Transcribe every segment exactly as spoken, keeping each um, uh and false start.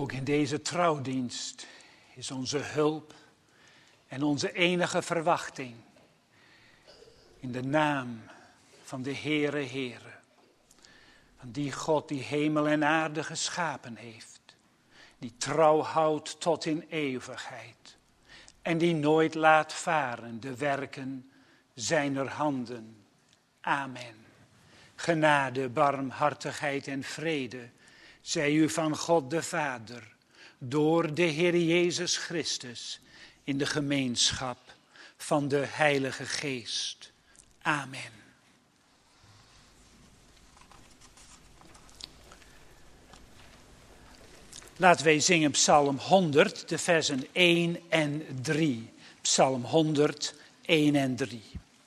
Ook in deze trouwdienst is onze hulp en onze enige verwachting in de naam van de Heere Heere. Van die God die hemel en aarde geschapen heeft. Die trouw houdt tot in eeuwigheid. En die nooit laat varen de werken zijner handen. Amen. Genade, barmhartigheid en vrede zij u van God de Vader, door de Heer Jezus Christus, in de gemeenschap van de Heilige Geest. Amen. Laten wij zingen Psalm honderd, de versen één en drie. Psalm honderd, één en drie.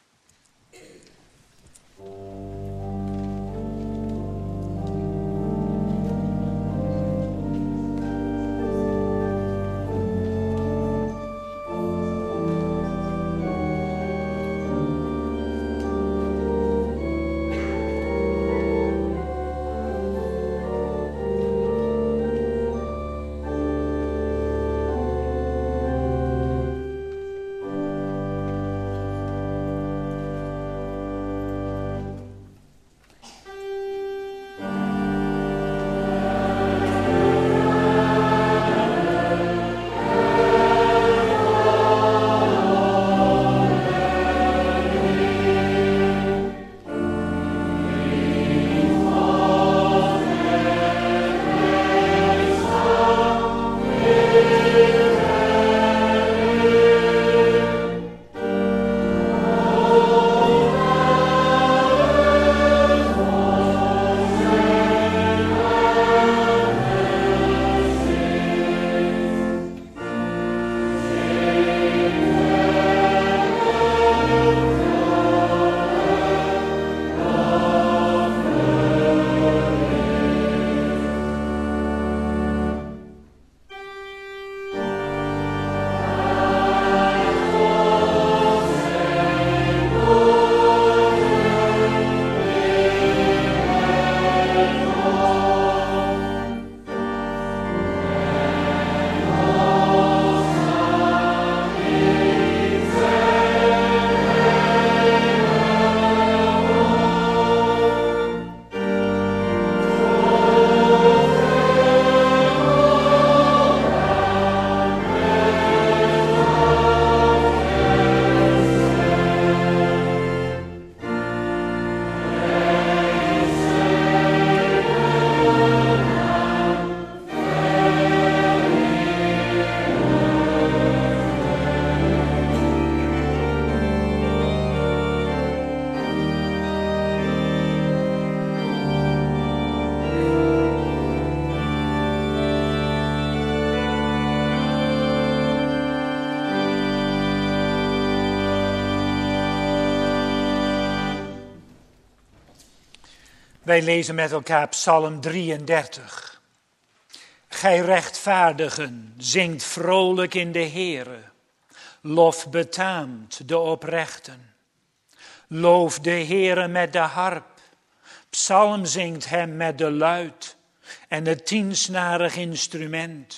Wij lezen met elkaar Psalm drieëndertig. Gij rechtvaardigen, zingt vrolijk in de Heere. Lof betaamt de oprechten. Loof de Heere met de harp. Psalm zingt hem met de luit en het tiensnarig instrument.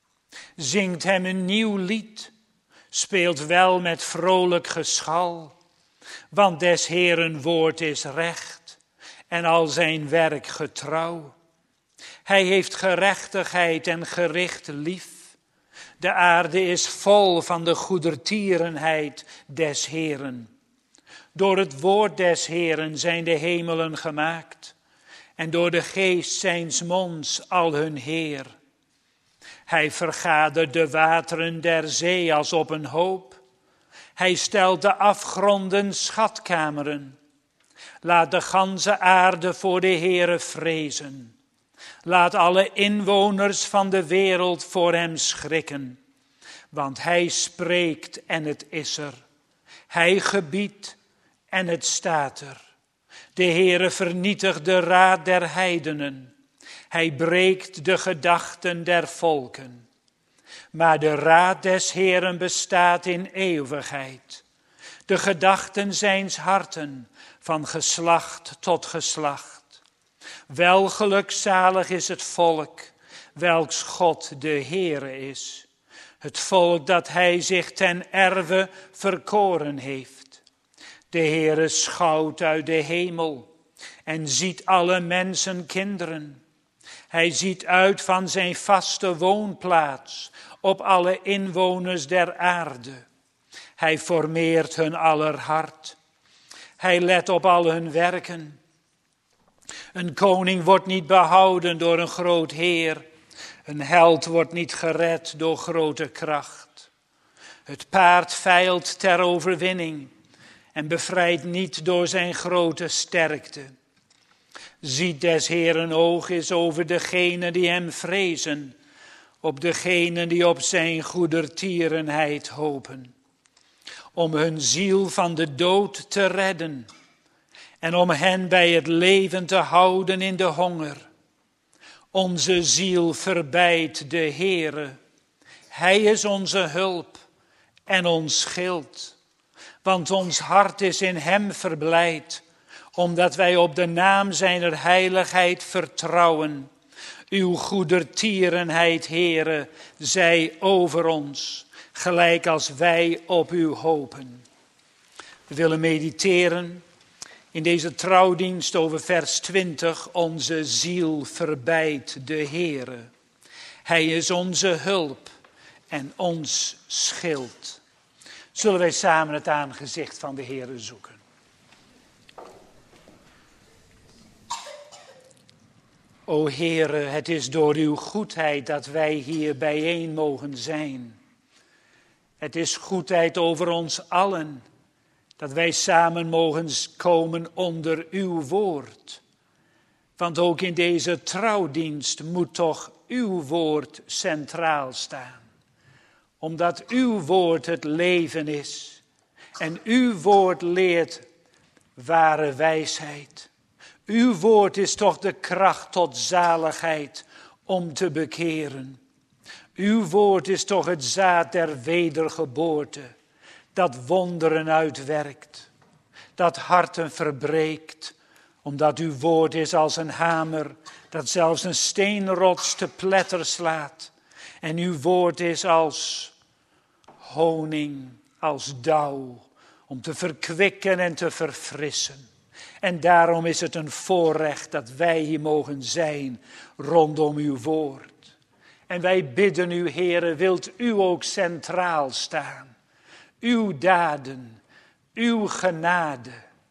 Zingt hem een nieuw lied, speelt wel met vrolijk geschal. Want des Heeren woord is recht en al zijn werk getrouw. Hij heeft gerechtigheid en gericht lief. De aarde is vol van de goedertierenheid des Heeren. Door het woord des Heeren zijn de hemelen gemaakt, en door de geest zijns monds al hun Heer. Hij vergadert de wateren der zee als op een hoop. Hij stelt de afgronden schatkameren. Laat de ganse aarde voor de Heere vrezen. Laat alle inwoners van de wereld voor hem schrikken. Want hij spreekt en het is er. Hij gebiedt en het staat er. De Heere vernietigt de raad der heidenen. Hij breekt de gedachten der volken. Maar de raad des Heeren bestaat in eeuwigheid. De gedachten zijns harten van geslacht tot geslacht. Welgelukzalig is het volk welks God de Heere is. Het volk dat hij zich ten erve verkoren heeft. De Heere schouwt uit de hemel en ziet alle mensen kinderen. Hij ziet uit van zijn vaste woonplaats op alle inwoners der aarde. Hij formeert hun aller hart. Hij let op al hun werken. Een koning wordt niet behouden door een groot heer. Een held wordt niet gered door grote kracht. Het paard veilt ter overwinning en bevrijdt niet door zijn grote sterkte. Ziet des Heeren oog is over degenen die hem vrezen, op degenen die op zijn goedertierenheid hopen. Om hun ziel van de dood te redden en om hen bij het leven te houden in de honger. Onze ziel verbijt de Heere. Hij is onze hulp en ons schild. Want ons hart is in hem verblijd, omdat wij op de naam zijner heiligheid vertrouwen. Uw goedertierenheid, Heere, zij over ons, gelijk als wij op u hopen. We willen mediteren in deze trouwdienst over vers twintig. Onze ziel verbijt de Heere. Hij is onze hulp en ons schild. Zullen wij samen het aangezicht van de Heere zoeken? O Heere, het is door uw goedheid dat wij hier bijeen mogen zijn. Het is goedheid over ons allen, dat wij samen mogen komen onder uw woord. Want ook in deze trouwdienst moet toch uw woord centraal staan. Omdat uw woord het leven is. En uw woord leert ware wijsheid. Uw woord is toch de kracht tot zaligheid om te bekeren. Uw woord is toch het zaad der wedergeboorte, dat wonderen uitwerkt, dat harten verbreekt, omdat uw woord is als een hamer, dat zelfs een steenrots te pletter slaat. En uw woord is als honing, als dauw, om te verkwikken en te verfrissen. En daarom is het een voorrecht dat wij hier mogen zijn rondom uw woord. En wij bidden u, Heere, wilt u ook centraal staan. Uw daden, uw genade,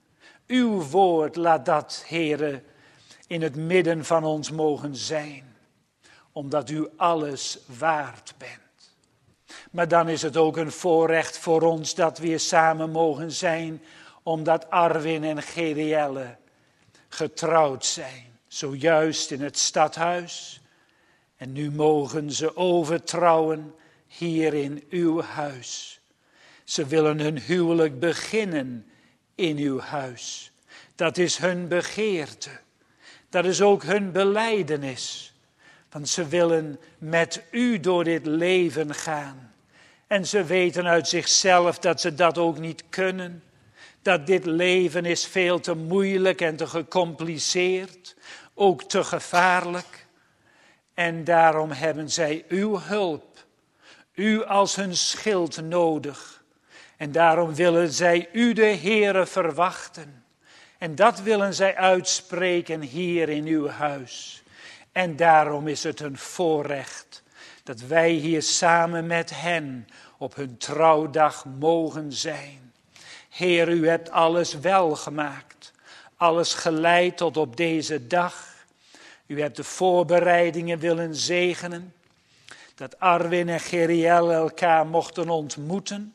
uw woord, laat dat, Heere, in het midden van ons mogen zijn. Omdat u alles waard bent. Maar dan is het ook een voorrecht voor ons dat we hier samen mogen zijn, omdat Arwin en Gerielle getrouwd zijn. Zojuist in het stadhuis. En nu mogen ze overtrouwen hier in uw huis. Ze willen hun huwelijk beginnen in uw huis. Dat is hun begeerte. Dat is ook hun belijdenis. Want ze willen met u door dit leven gaan. En ze weten uit zichzelf dat ze dat ook niet kunnen. Dat dit leven is veel te moeilijk en te gecompliceerd. Ook te gevaarlijk. En daarom hebben zij uw hulp. U als hun schild nodig. En daarom willen zij u, de Heere, verwachten. En dat willen zij uitspreken hier in uw huis. En daarom is het een voorrecht dat wij hier samen met hen op hun trouwdag mogen zijn. Heer, u hebt alles welgemaakt, alles geleid tot op deze dag. U hebt de voorbereidingen willen zegenen, dat Arwin en Gerielle elkaar mochten ontmoeten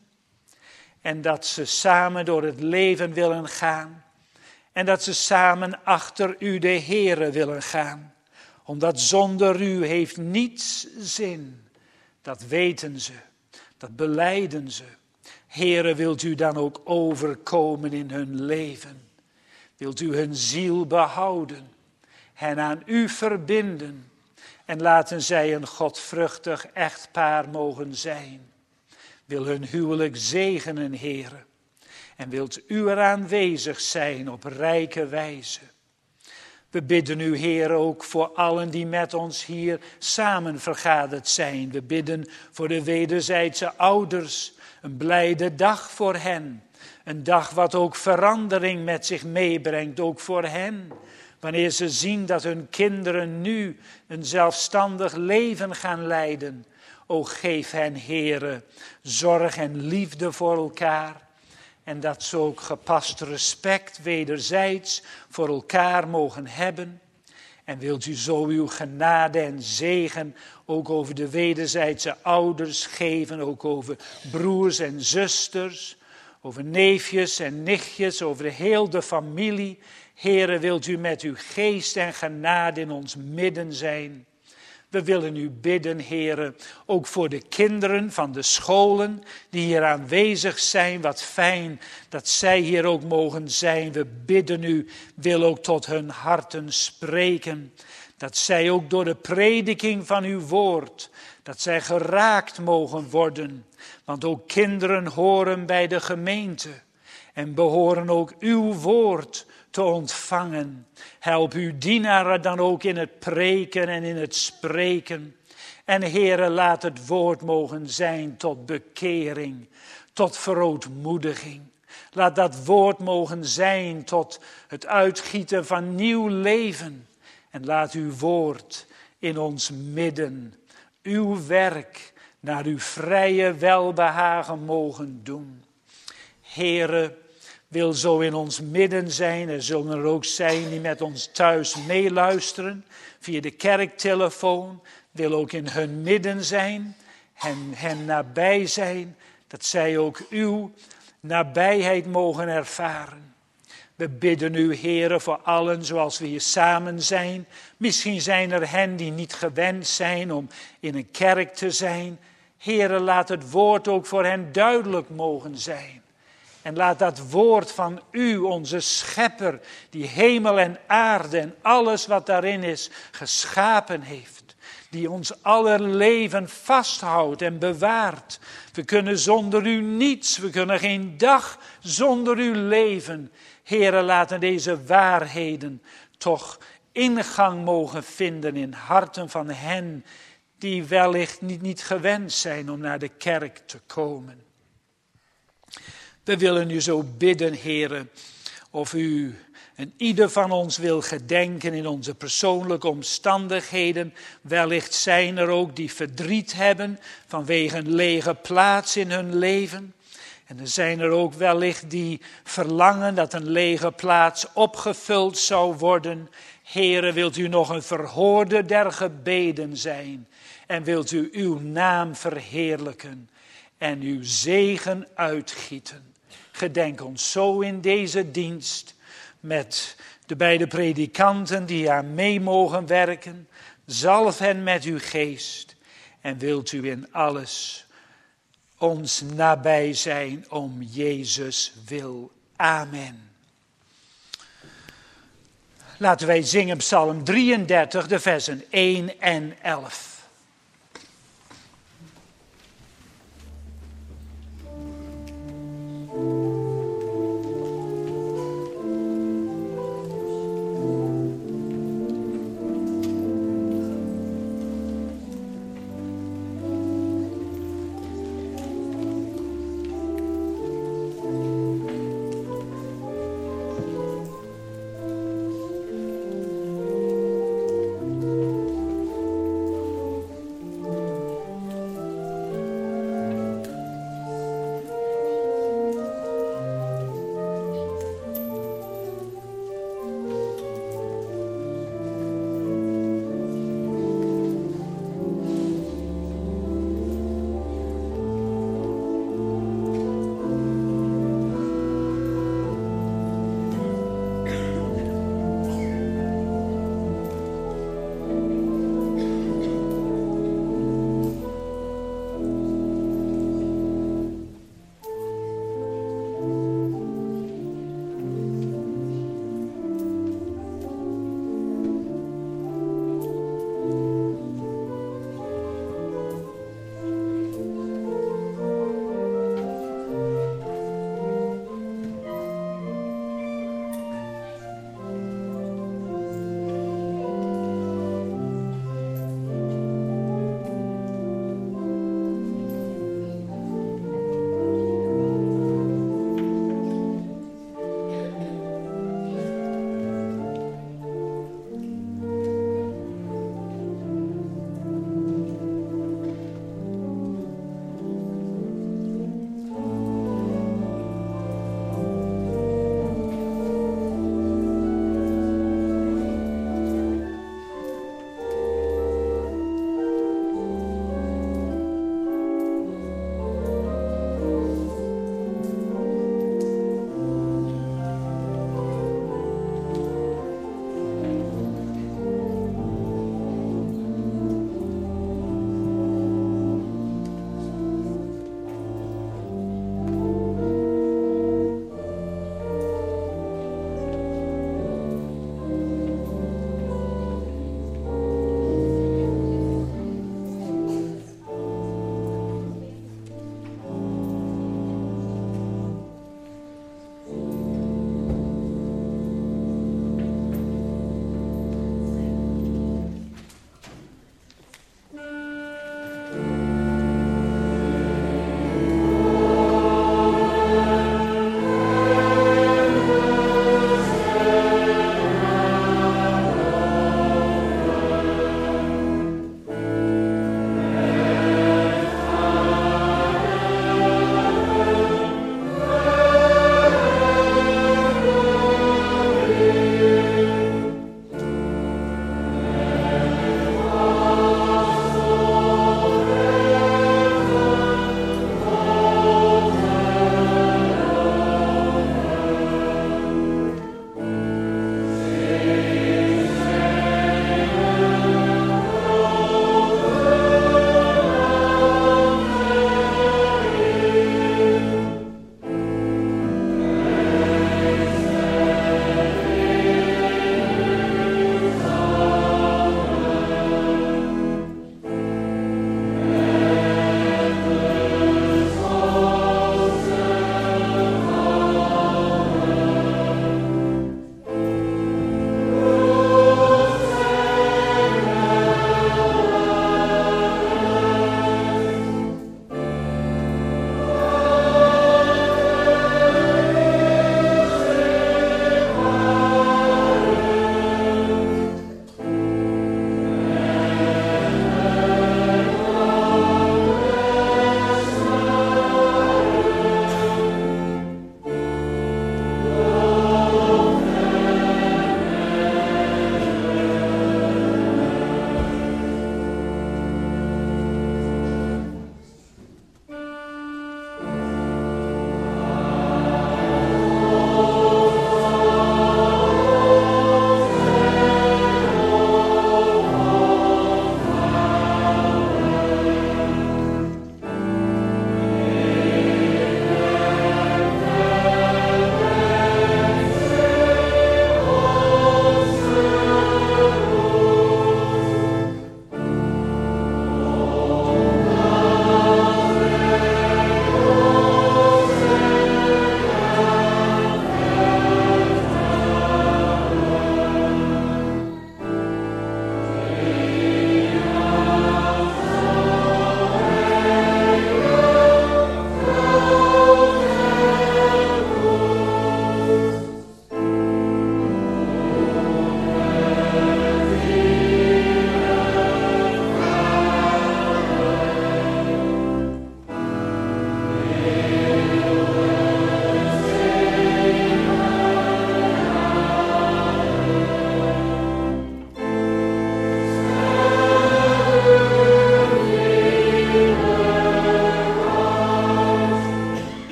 en dat ze samen door het leven willen gaan en dat ze samen achter u, de Heere, willen gaan. Omdat zonder u heeft niets zin, dat weten ze, dat belijden ze. Heere, wilt u dan ook overkomen in hun leven? Wilt u hun ziel behouden, hen aan u verbinden en laten zij een godvruchtig echtpaar mogen zijn? Wil hun huwelijk zegenen, Heere, en wilt u er aanwezig zijn op rijke wijze? We bidden u, Heer, ook voor allen die met ons hier samen vergaderd zijn. We bidden voor de wederzijdse ouders, een blijde dag voor hen. Een dag wat ook verandering met zich meebrengt, ook voor hen. Wanneer ze zien dat hun kinderen nu een zelfstandig leven gaan leiden. O geef hen, Heere, zorg en liefde voor elkaar. En dat ze ook gepast respect wederzijds voor elkaar mogen hebben. En wilt u zo uw genade en zegen ook over de wederzijdse ouders geven. Ook over broers en zusters, over neefjes en nichtjes, over de hele familie. Heere, wilt u met uw geest en genade in ons midden zijn. We willen u bidden, Heere, ook voor de kinderen van de scholen die hier aanwezig zijn. Wat fijn dat zij hier ook mogen zijn. We bidden u, wil ook tot hun harten spreken. Dat zij ook door de prediking van uw woord, dat zij geraakt mogen worden. Want ook kinderen horen bij de gemeente en behoren ook uw woord te ontvangen. Help uw dienaren dan ook in het preken en in het spreken. En Heere, laat het woord mogen zijn tot bekering, tot verootmoediging. Laat dat woord mogen zijn tot het uitgieten van nieuw leven. En laat uw woord in ons midden, uw werk, naar uw vrije welbehagen mogen doen. Heere, wil zo in ons midden zijn. Er zullen er ook zijn die met ons thuis meeluisteren via de kerktelefoon. Wil ook in hun midden zijn, hen, hen nabij zijn, dat zij ook uw nabijheid mogen ervaren. We bidden u, Heere, voor allen zoals we hier samen zijn. Misschien zijn er hen die niet gewend zijn om in een kerk te zijn. Heere, laat het woord ook voor hen duidelijk mogen zijn. En laat dat woord van u, onze schepper, die hemel en aarde en alles wat daarin is, geschapen heeft. Die ons aller leven vasthoudt en bewaart. We kunnen zonder u niets, we kunnen geen dag zonder u leven. Heere, laten deze waarheden toch ingang mogen vinden in harten van hen die wellicht niet, niet gewend zijn om naar de kerk te komen. We willen u zo bidden, Heere, of u en ieder van ons wil gedenken in onze persoonlijke omstandigheden. Wellicht zijn er ook die verdriet hebben vanwege een lege plaats in hun leven. En er zijn er ook wellicht die verlangen dat een lege plaats opgevuld zou worden. Heere, wilt u nog een verhoorder der gebeden zijn en wilt u uw naam verheerlijken en uw zegen uitgieten. Gedenk ons zo in deze dienst met de beide predikanten die aan mee mogen werken. Zalf hen met uw geest en wilt u in alles ons nabij zijn om Jezus wil. Amen. Laten wij zingen Psalm drieëndertig, de versen één en elf.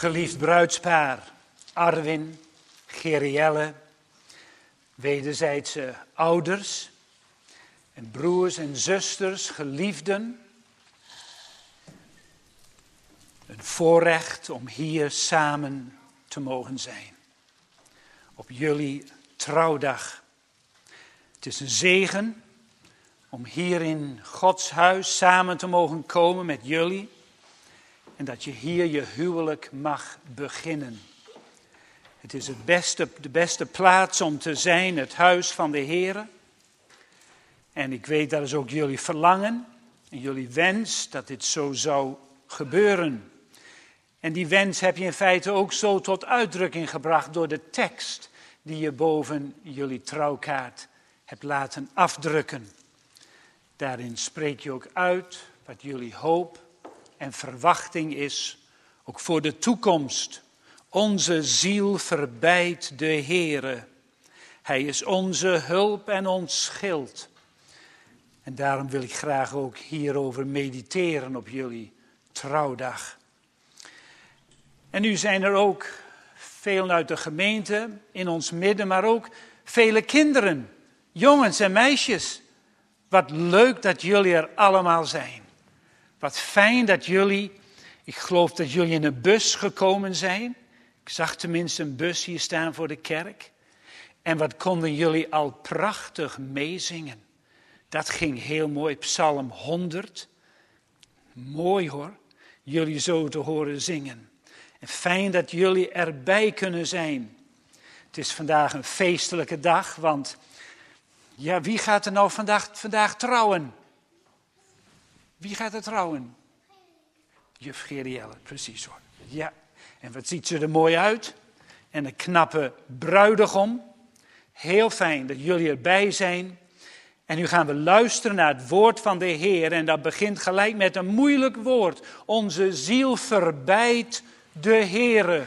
Geliefd bruidspaar, Arwin, Gerielle, wederzijdse ouders en broers en zusters, geliefden. Een voorrecht om hier samen te mogen zijn. Op jullie trouwdag. Het is een zegen om hier in Gods huis samen te mogen komen met jullie. En dat je hier je huwelijk mag beginnen. Het is het beste, de beste plaats om te zijn, het huis van de Heer. En ik weet dat is ook jullie verlangen en jullie wens dat dit zo zou gebeuren. En die wens heb je in feite ook zo tot uitdrukking gebracht door de tekst die je boven jullie trouwkaart hebt laten afdrukken. Daarin spreek je ook uit wat jullie hoop en verwachting is, ook voor de toekomst. Onze ziel verbijdt de Heere. Hij is onze hulp en ons schild. En daarom wil ik graag ook hierover mediteren op jullie trouwdag. En nu zijn er ook velen uit de gemeente in ons midden, maar ook vele kinderen, jongens en meisjes. Wat leuk dat jullie er allemaal zijn. Wat fijn dat jullie, ik geloof dat jullie in een bus gekomen zijn. Ik zag tenminste een bus hier staan voor de kerk. En wat konden jullie al prachtig meezingen. Dat ging heel mooi, Psalm honderd. Mooi hoor, jullie zo te horen zingen. En fijn dat jullie erbij kunnen zijn. Het is vandaag een feestelijke dag, want ja, wie gaat er nou vandaag, vandaag trouwen? Wie gaat er trouwen? Juf Gerielle, precies hoor. Ja, en wat ziet ze er mooi uit? En een knappe bruidegom. Heel fijn dat jullie erbij zijn. En nu gaan we luisteren naar het woord van de Heer. En dat begint gelijk met een moeilijk woord. Onze ziel verbijdt de Heere.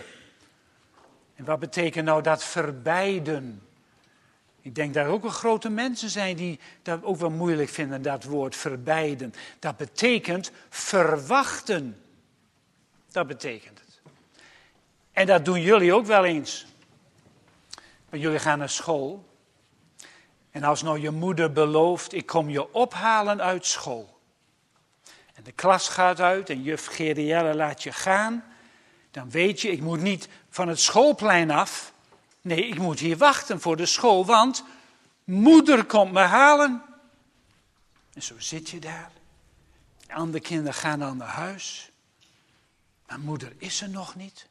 En wat betekent nou dat verbijden? Ik denk dat er ook wel grote mensen zijn die dat ook wel moeilijk vinden, dat woord verbijden. Dat betekent verwachten. Dat betekent het. En dat doen jullie ook wel eens. Maar jullie gaan naar school. En als nou je moeder belooft, ik kom je ophalen uit school. En de klas gaat uit en juf Gerielle laat je gaan. Dan weet je, ik moet niet van het schoolplein af. Nee, ik moet hier wachten voor de school, want moeder komt me halen. En zo zit je daar. De andere kinderen gaan dan naar huis. Maar moeder is er nog niet.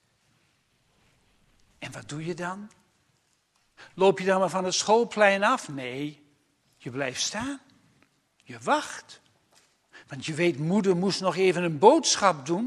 En wat doe je dan? Loop je dan maar van het schoolplein af? Nee, je blijft staan. Je wacht. Want je weet, moeder moest nog even een boodschap doen.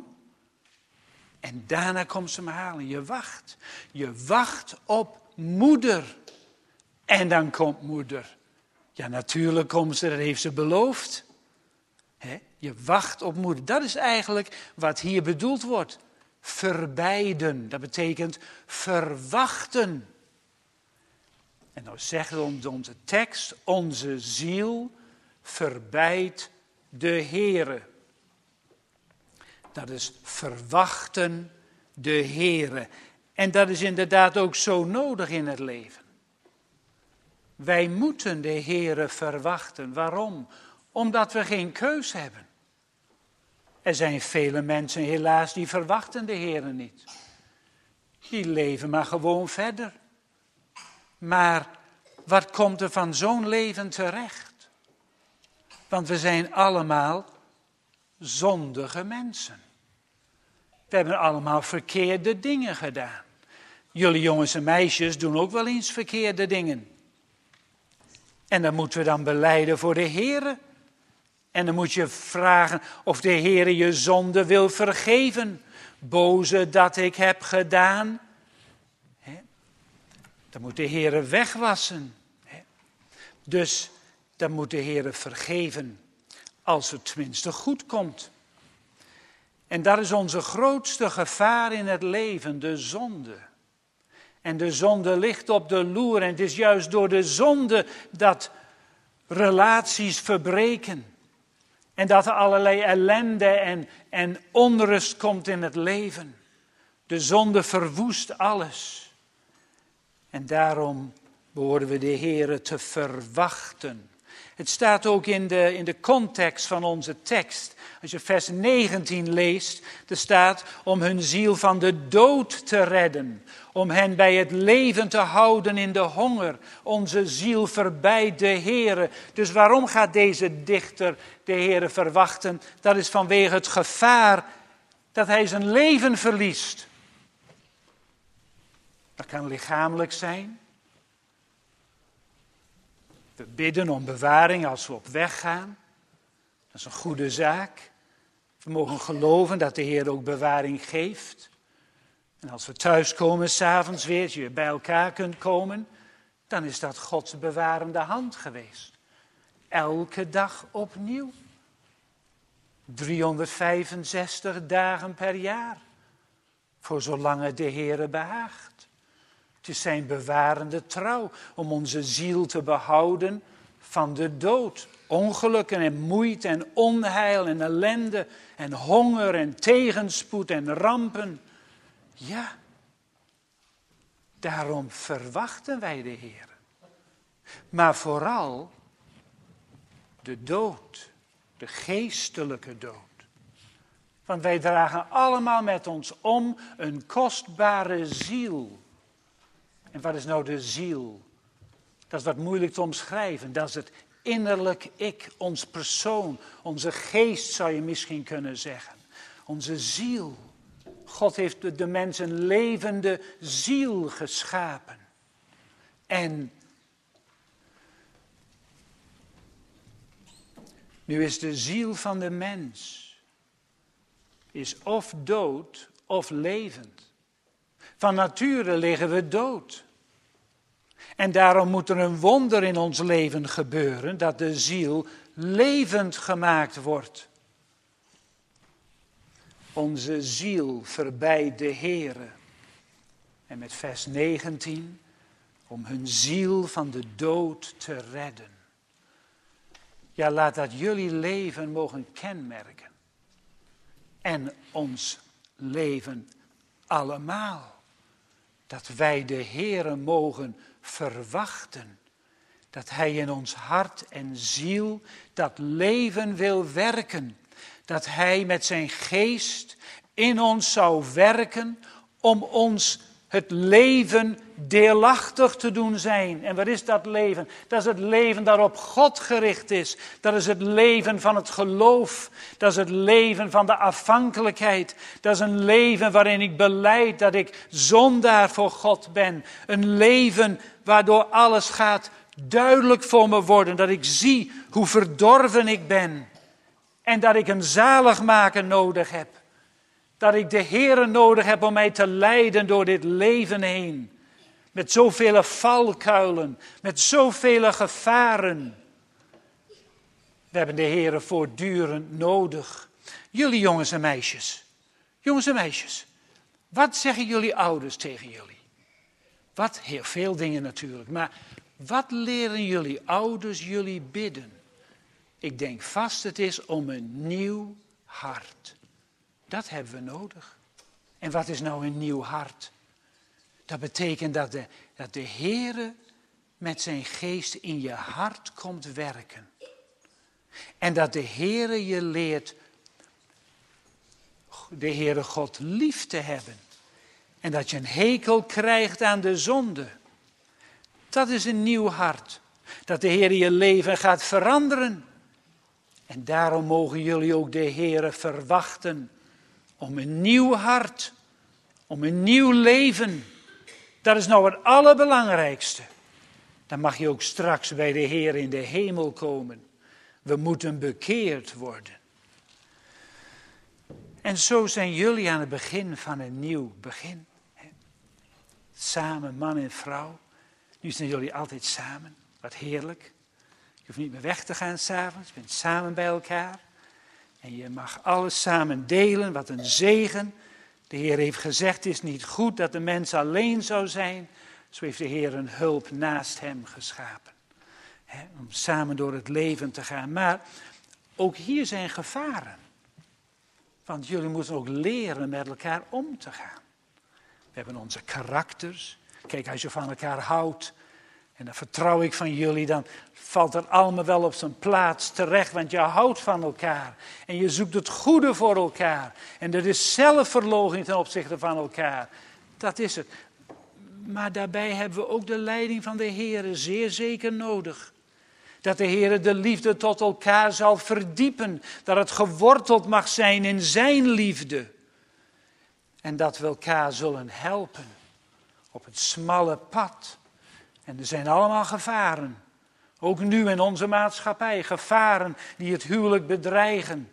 En daarna komt ze me halen. Je wacht. Je wacht op moeder. En dan komt moeder. Ja, natuurlijk komt ze, dat heeft ze beloofd. He? Je wacht op moeder. Dat is eigenlijk wat hier bedoeld wordt. Verbijden. Dat betekent verwachten. En nou zegt onze tekst, onze ziel verbijdt de Heere. Dat is verwachten de Heere. En dat is inderdaad ook zo nodig in het leven. Wij moeten de Heere verwachten. Waarom? Omdat we geen keus hebben. Er zijn vele mensen helaas die verwachten de Heere niet. Die leven maar gewoon verder. Maar wat komt er van zo'n leven terecht? Want we zijn allemaal zondige mensen. We hebben allemaal verkeerde dingen gedaan. Jullie jongens en meisjes doen ook wel eens verkeerde dingen. En dan moeten we dan belijden voor de Heere. En dan moet je vragen of de Heere je zonde wil vergeven. Boze dat ik heb gedaan. He? Dan moet de Heere wegwassen. He? Dus dan moet de Heere vergeven. Als het tenminste goed komt. En dat is onze grootste gevaar in het leven, de zonde. En de zonde ligt op de loer. En het is juist door de zonde dat relaties verbreken. En dat er allerlei ellende en, en onrust komt in het leven. De zonde verwoest alles. En daarom behoren we de Heere te verwachten. Het staat ook in de, in de context van onze tekst. Als je vers negentien leest, er staat om hun ziel van de dood te redden. Om hen bij het leven te houden in de honger. Onze ziel verbijt de Heere. Dus waarom gaat deze dichter de Heere verwachten? Dat is vanwege het gevaar dat hij zijn leven verliest. Dat kan lichamelijk zijn. We bidden om bewaring als we op weg gaan. Dat is een goede zaak. We mogen geloven dat de Heer ook bewaring geeft. En als we thuiskomen, 's avonds weer, als je bij elkaar kunt komen, dan is dat Gods bewarende hand geweest. Elke dag opnieuw. driehonderdvijfenzestig dagen per jaar. Voor zolang het de Heere behaagt. Het is zijn bewarende trouw om onze ziel te behouden van de dood. Ongelukken en moeite en onheil en ellende en honger en tegenspoed en rampen. Ja, daarom verwachten wij de Heer. Maar vooral de dood, de geestelijke dood. Want wij dragen allemaal met ons om een kostbare ziel. En wat is nou de ziel? Dat is wat moeilijk te omschrijven. Dat is het innerlijk ik, ons persoon, onze geest zou je misschien kunnen zeggen. Onze ziel. God heeft de mens een levende ziel geschapen. En nu is de ziel van de mens is of dood of levend. Van nature liggen we dood. En daarom moet er een wonder in ons leven gebeuren, dat de ziel levend gemaakt wordt. Onze ziel verbijt de Heere. En met vers negentien, om hun ziel van de dood te redden. Ja, laat dat jullie leven mogen kenmerken. En ons leven allemaal. Dat wij de Heere mogen verwachten. Dat Hij in ons hart en ziel dat leven wil werken. Dat Hij met zijn geest in ons zou werken om ons het leven deelachtig te doen zijn. En wat is dat leven? Dat is het leven dat op God gericht is. Dat is het leven van het geloof. Dat is het leven van de afhankelijkheid. Dat is een leven waarin ik belijd dat ik zondaar voor God ben. Een leven waardoor alles gaat duidelijk voor me worden. Dat ik zie hoe verdorven ik ben. En dat ik een zaligmaker nodig heb. Dat ik de Heere nodig heb om mij te leiden door dit leven heen. Met zoveel valkuilen, met zoveel gevaren. We hebben de Heere voortdurend nodig. Jullie jongens en meisjes, jongens en meisjes, wat zeggen jullie ouders tegen jullie? Wat, heel veel dingen natuurlijk, maar wat leren jullie ouders jullie bidden? Ik denk vast het is om een nieuw hart. Dat hebben we nodig. En wat is nou een nieuw hart? Dat betekent dat de, dat de Heere met zijn geest in je hart komt werken. En dat de Heere je leert de Heere God lief te hebben. En dat je een hekel krijgt aan de zonde. Dat is een nieuw hart. Dat de Heere je leven gaat veranderen. En daarom mogen jullie ook de Heere verwachten. Om een nieuw hart. Om een nieuw leven. Dat is nou het allerbelangrijkste. Dan mag je ook straks bij de Heer in de hemel komen. We moeten bekeerd worden. En zo zijn jullie aan het begin van een nieuw begin. Samen, man en vrouw. Nu zijn jullie altijd samen. Wat heerlijk. Je hoeft niet meer weg te gaan s'avonds. Je bent samen bij elkaar. En je mag alles samen delen. Wat een zegen. De Heer heeft gezegd, het is niet goed dat de mens alleen zou zijn. Zo heeft de Heer een hulp naast hem geschapen. He, om samen door het leven te gaan. Maar ook hier zijn gevaren. Want jullie moeten ook leren met elkaar om te gaan. We hebben onze karakters. Kijk, als je van elkaar houdt, en dan vertrouw ik van jullie, dan valt er allemaal wel op zijn plaats terecht, want je houdt van elkaar. En je zoekt het goede voor elkaar. En er is zelfverloochening ten opzichte van elkaar. Dat is het. Maar daarbij hebben we ook de leiding van de Heer zeer zeker nodig. Dat de Heer de liefde tot elkaar zal verdiepen. Dat het geworteld mag zijn in zijn liefde. En dat we elkaar zullen helpen op het smalle pad. En er zijn allemaal gevaren. Ook nu in onze maatschappij. Gevaren die het huwelijk bedreigen.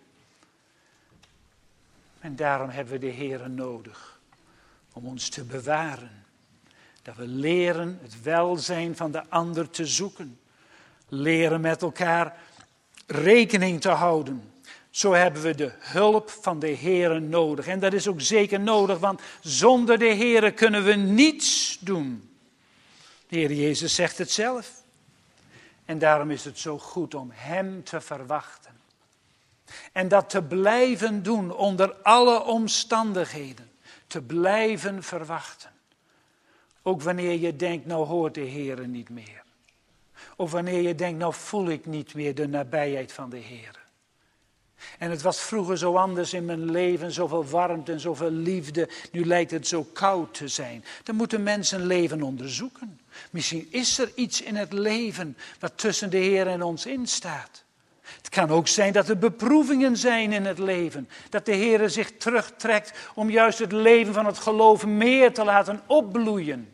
En daarom hebben we de Heer nodig. Om ons te bewaren. Dat we leren het welzijn van de ander te zoeken. Leren met elkaar rekening te houden. Zo hebben we de hulp van de Heere nodig. En dat is ook zeker nodig, want zonder de Heere kunnen we niets doen. De Heer Jezus zegt het zelf. En daarom is het zo goed om Hem te verwachten. En dat te blijven doen onder alle omstandigheden. Te blijven verwachten. Ook wanneer je denkt, nou hoort de Heere niet meer. Of wanneer je denkt, nou voel ik niet meer de nabijheid van de Heer. En het was vroeger zo anders in mijn leven, zoveel warmte en zoveel liefde. Nu lijkt het zo koud te zijn. Dan moeten mensen een leven onderzoeken. Misschien is er iets in het leven wat tussen de Heer en ons instaat. Het kan ook zijn dat er beproevingen zijn in het leven. Dat de Heer zich terugtrekt om juist het leven van het geloof meer te laten opbloeien.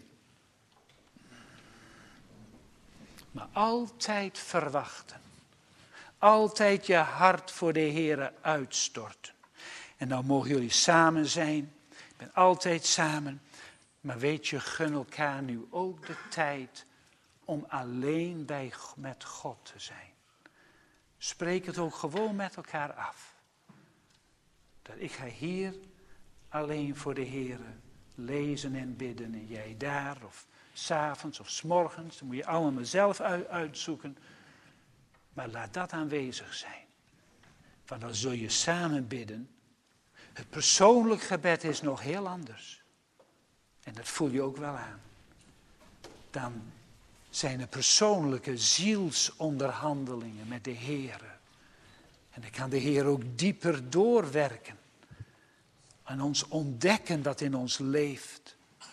Maar altijd verwachten. Altijd je hart voor de Heere uitstorten. En nou mogen jullie samen zijn. Ik ben altijd samen. Maar weet je, gun elkaar nu ook de tijd om alleen bij, met God te zijn. Spreek het ook gewoon met elkaar af. Dat ik ga hier alleen voor de Heere lezen en bidden. En jij daar, of 's avonds of 's morgens. Dat moet je allemaal zelf uitzoeken. Maar laat dat aanwezig zijn. Want dan zul je samen bidden. Het persoonlijk gebed is nog heel anders. En dat voel je ook wel aan. Dan zijn er persoonlijke zielsonderhandelingen met de Heer. En dan kan de Heer ook dieper doorwerken. En ons ontdekken wat in ons leeft.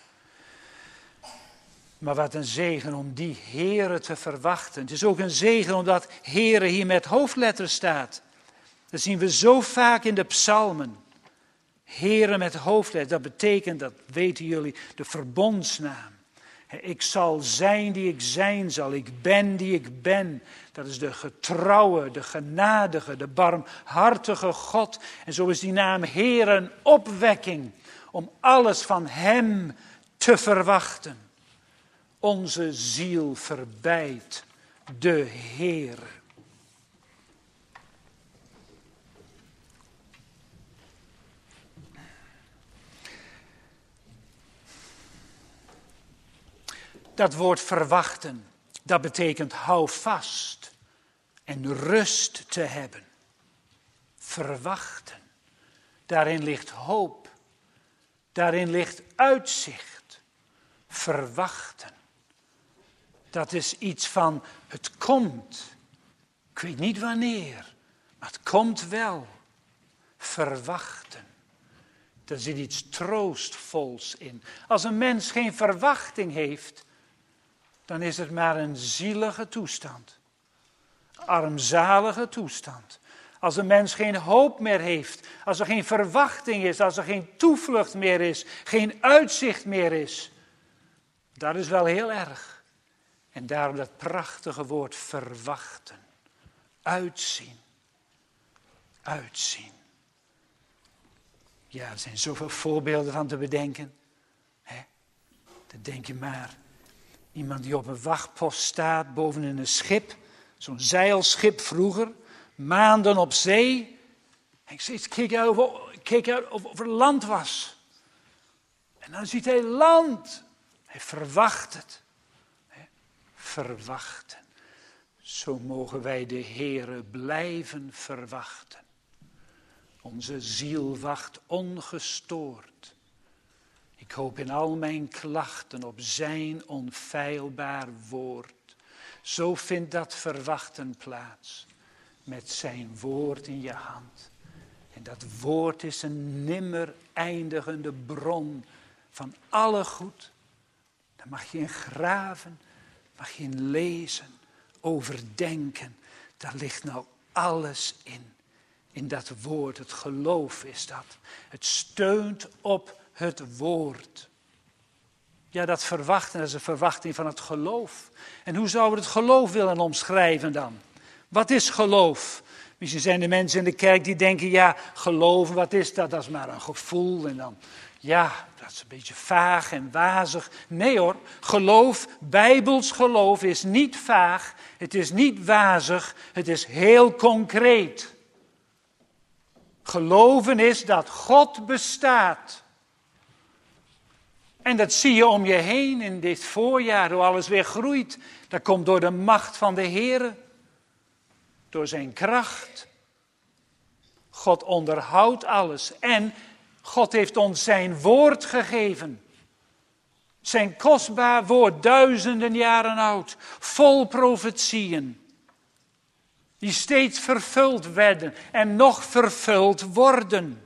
Maar wat een zegen om die Heere te verwachten. Het is ook een zegen omdat Heere hier met hoofdletters staat. Dat zien we zo vaak in de psalmen. Heere met hoofdletters, dat betekent, dat weten jullie, de verbondsnaam. Ik zal zijn die ik zijn zal, ik ben die ik ben. Dat is de getrouwe, de genadige, de barmhartige God. En zo is die naam Heere een opwekking om alles van Hem te verwachten. Onze ziel verbijt de Heere. Dat woord verwachten, dat betekent hou vast en rust te hebben. Verwachten, daarin ligt hoop, daarin ligt uitzicht. Verwachten. Dat is iets van, het komt. Ik weet niet wanneer, maar het komt wel. Verwachten. Er zit iets troostvols in. Als een mens geen verwachting heeft, dan is het maar een zielige toestand. Armzalige toestand. Als een mens geen hoop meer heeft, als er geen verwachting is, als er geen toevlucht meer is, geen uitzicht meer is, dat is wel heel erg. En daarom dat prachtige woord verwachten. Uitzien. Uitzien. Ja, er zijn zoveel voorbeelden van te bedenken. Hè? Dan denk je maar. Iemand die op een wachtpost staat bovenin een schip. Zo'n zeilschip vroeger. Maanden op zee. En ik steeds keek uit over, keek uit of, of er land was. En dan ziet hij land. Hij verwacht het. Verwachten. Zo mogen wij de Heere blijven verwachten. Onze ziel wacht ongestoord. Ik Ik hoop in al mijn klachten op zijn onfeilbaar woord. Zo vindt dat verwachten plaats, met zijn woord in je hand. En dat woord is een nimmer eindigende bron van alle goed. Daar mag je in graven, mag je in lezen, overdenken. Daar ligt nou alles in. In dat woord, het geloof is dat. Het steunt op het woord. Ja, dat verwachten, dat is een verwachting van het geloof. En hoe zouden we het geloof willen omschrijven dan? Wat is geloof? Misschien zijn er mensen in de kerk die denken, ja, geloven, wat is dat? Dat is maar een gevoel en dan, ja, dat is een beetje vaag en wazig. Nee hoor, geloof, bijbels geloof is niet vaag, het is niet wazig, het is heel concreet. Geloven is dat God bestaat. En dat zie je om je heen in dit voorjaar, hoe alles weer groeit. Dat komt door de macht van de Heer, door zijn kracht. God onderhoudt alles en God heeft ons zijn woord gegeven. Zijn kostbaar woord, duizenden jaren oud, vol profetieën. Die steeds vervuld werden en nog vervuld worden.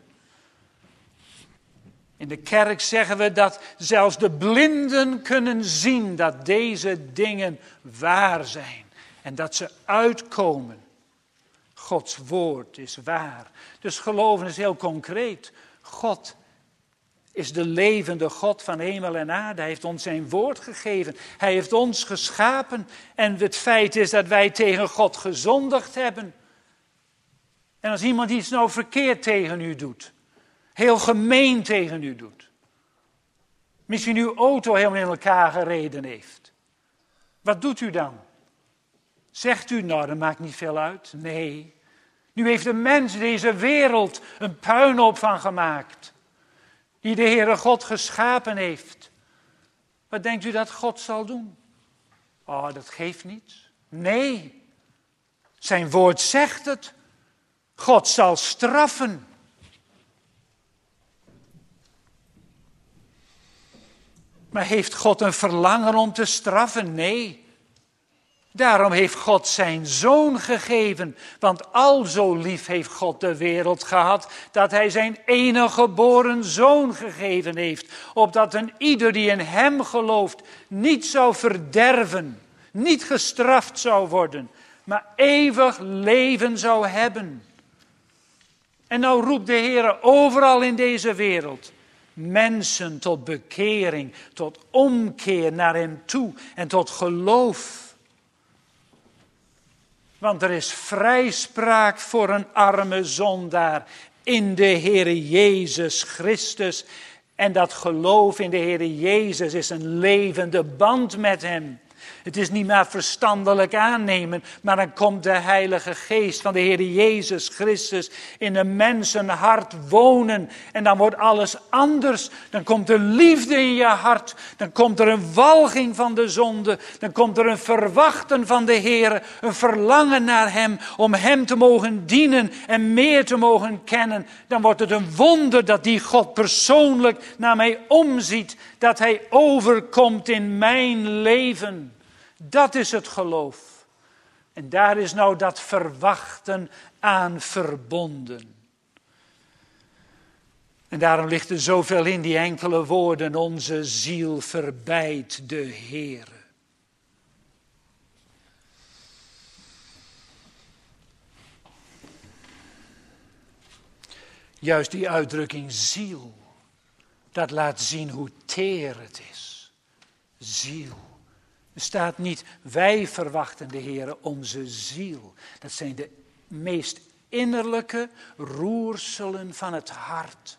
In de kerk zeggen we dat zelfs de blinden kunnen zien dat deze dingen waar zijn. En dat ze uitkomen. Gods woord is waar. Dus geloven is heel concreet. God is de levende God van hemel en aarde. Hij heeft ons zijn woord gegeven. Hij heeft ons geschapen. En het feit is dat wij tegen God gezondigd hebben. En als iemand iets nou verkeerd tegen u doet. Heel gemeen tegen u doet. Misschien uw auto helemaal in elkaar gereden heeft. Wat doet u dan? Zegt u, nou dat maakt niet veel uit. Nee. Nu heeft de mens deze wereld een puinhoop van gemaakt. Die de Heere God geschapen heeft. Wat denkt u dat God zal doen? Oh, dat geeft niets. Nee. Zijn woord zegt het. God zal straffen. Maar heeft God een verlangen om te straffen? Nee. Daarom heeft God zijn zoon gegeven. Want al zo lief heeft God de wereld gehad, dat hij zijn enige geboren zoon gegeven heeft. Opdat een ieder die in hem gelooft niet zou verderven, niet gestraft zou worden, maar eeuwig leven zou hebben. En nou roept de Heer overal in deze wereld mensen tot bekering, tot omkeer naar hem toe en tot geloof. Want er is vrijspraak voor een arme zondaar in de Heere Jezus Christus. En dat geloof in de Heere Jezus is een levende band met hem. Het is niet maar verstandelijk aannemen, maar dan komt de Heilige Geest van de Heere Jezus Christus in een mensenhart wonen. En dan wordt alles anders. Dan komt er liefde in je hart. Dan komt er een walging van de zonde. Dan komt er een verwachten van de Heere. Een verlangen naar hem, om hem te mogen dienen en meer te mogen kennen. Dan wordt het een wonder dat die God persoonlijk naar mij omziet. Dat hij overkomt in mijn leven. Dat is het geloof. En daar is nou dat verwachten aan verbonden. En daarom ligt er zoveel in die enkele woorden. Onze ziel verbijt de Heere. Juist die uitdrukking ziel. Dat laat zien hoe teer het is. Ziel. Er staat niet, wij verwachten de Heere onze ziel. Dat zijn de meest innerlijke roerselen van het hart.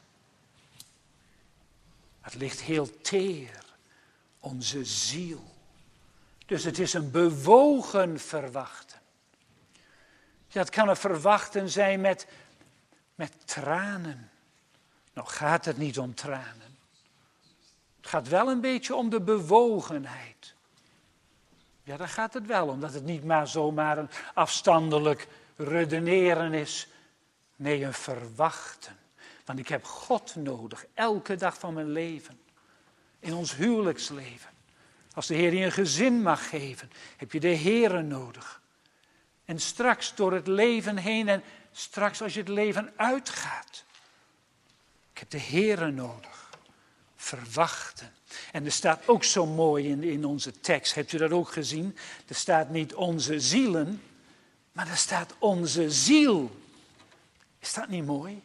Het ligt heel teer, onze ziel. Dus het is een bewogen verwachten. Ja, het kan een verwachten zijn met, met tranen. Nou gaat het niet om tranen. Het gaat wel een beetje om de bewogenheid. Ja, daar gaat het wel om. Dat het niet maar zomaar een afstandelijk redeneren is. Nee, een verwachten. Want ik heb God nodig, elke dag van mijn leven. In ons huwelijksleven. Als de Heer je een gezin mag geven, heb je de Heere nodig. En straks door het leven heen en straks als je het leven uitgaat. Ik heb de Heere nodig. Verwachten. En er staat ook zo mooi in, in onze tekst, hebt u dat ook gezien? Er staat niet onze zielen, maar er staat onze ziel. Is dat niet mooi?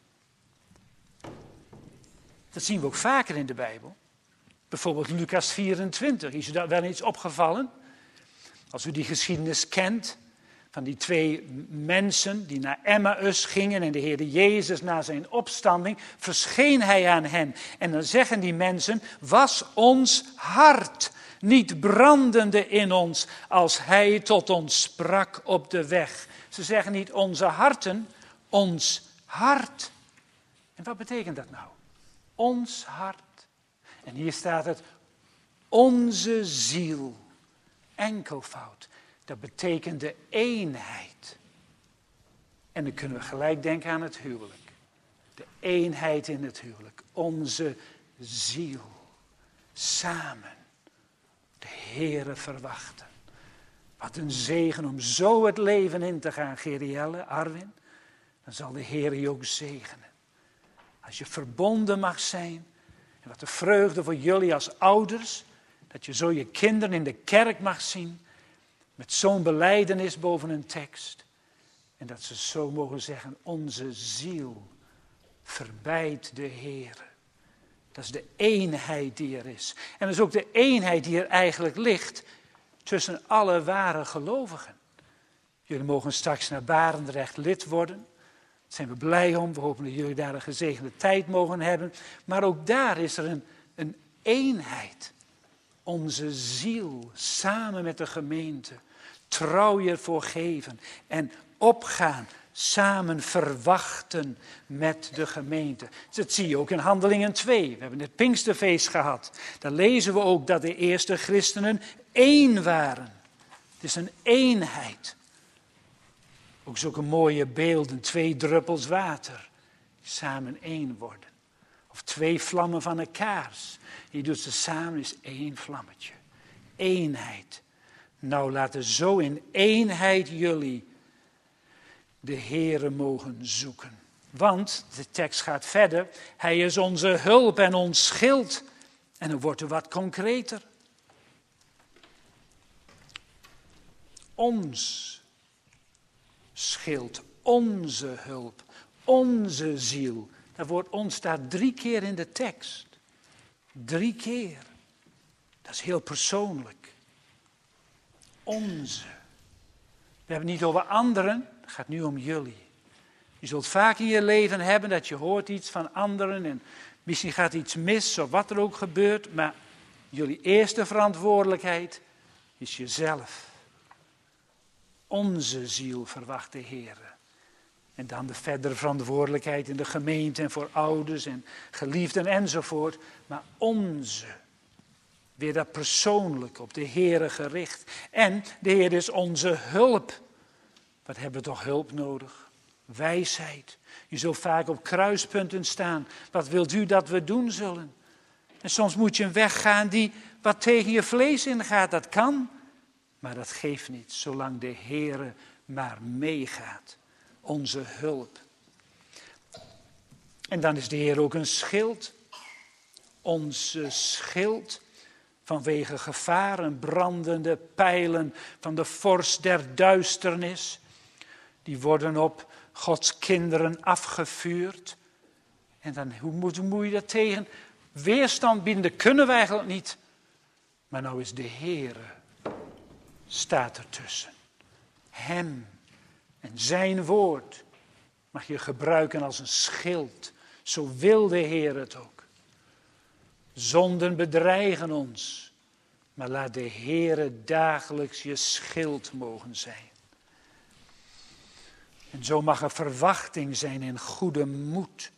Dat zien we ook vaker in de Bijbel. Bijvoorbeeld Lucas vierentwintig. Is u daar wel eens opgevallen? Als u die geschiedenis kent van die twee mensen die naar Emmaus gingen en de Heer Jezus na zijn opstanding verscheen hij aan hen. En dan zeggen die mensen, was ons hart niet brandende in ons als hij tot ons sprak op de weg. Ze zeggen niet onze harten, ons hart. En wat betekent dat nou? Ons hart. En hier staat het, onze ziel. Enkelvoud. Dat betekent de eenheid. En dan kunnen we gelijk denken aan het huwelijk. De eenheid in het huwelijk. Onze ziel. Samen. De Heere verwachten. Wat een zegen om zo het leven in te gaan, Gerielle, Arwin. Dan zal de Heere je ook zegenen. Als je verbonden mag zijn. En wat de vreugde voor jullie als ouders. Dat je zo je kinderen in de kerk mag zien. Met zo'n belijdenis boven een tekst. En dat ze zo mogen zeggen, onze ziel verbijt de Heere. Dat is de eenheid die er is. En dat is ook de eenheid die er eigenlijk ligt tussen alle ware gelovigen. Jullie mogen straks naar Barendrecht lid worden. Daar zijn we blij om. We hopen dat jullie daar een gezegende tijd mogen hebben. Maar ook daar is er een, een eenheid. Onze ziel samen met de gemeente. Trouw je ervoor geven. En opgaan. Samen verwachten met de gemeente. Dat zie je ook in Handelingen twee. We hebben het Pinksterfeest gehad. Daar lezen we ook dat de eerste christenen één waren. Het is een eenheid. Ook zulke mooie beelden. Twee druppels water. Die samen één worden. Of twee vlammen van een kaars. Je doet ze samen, is één vlammetje. Eenheid. Nou, laten zo in eenheid jullie de Heere mogen zoeken. Want, de tekst gaat verder, hij is onze hulp en ons schild. En dan wordt er wat concreter. Ons schild, onze hulp, onze ziel. Dat woord ons staat drie keer in de tekst. Drie keer. Dat is heel persoonlijk. Onze. We hebben het niet over anderen, het gaat nu om jullie. Je zult vaak in je leven hebben dat je hoort iets van anderen en misschien gaat iets mis of wat er ook gebeurt, maar jullie eerste verantwoordelijkheid is jezelf. Onze ziel verwacht de Heer. En dan de verdere verantwoordelijkheid in de gemeente en voor ouders en geliefden enzovoort. Maar onze, weer dat persoonlijk op de Heere gericht. En de Heer is onze hulp. Wat hebben we toch hulp nodig? Wijsheid. Je zult vaak op kruispunten staan. Wat wilt u dat we doen zullen? En soms moet je een weg gaan die wat tegen je vlees ingaat. Dat kan, maar dat geeft niet, zolang de Heere maar meegaat. Onze hulp. En dan is de Heer ook een schild. Onze schild vanwege gevaren, brandende pijlen van de vorst der duisternis. Die worden op Gods kinderen afgevuurd. En dan, hoe moet, hoe moet je dat tegen? Weerstand bieden, dat kunnen we eigenlijk niet. Maar nou is de Heere, staat ertussen. Hem en zijn woord mag je gebruiken als een schild. Zo wil de Heer het ook. Zonden bedreigen ons. Maar laat de Heere dagelijks je schild mogen zijn. En zo mag er verwachting zijn en goede moed.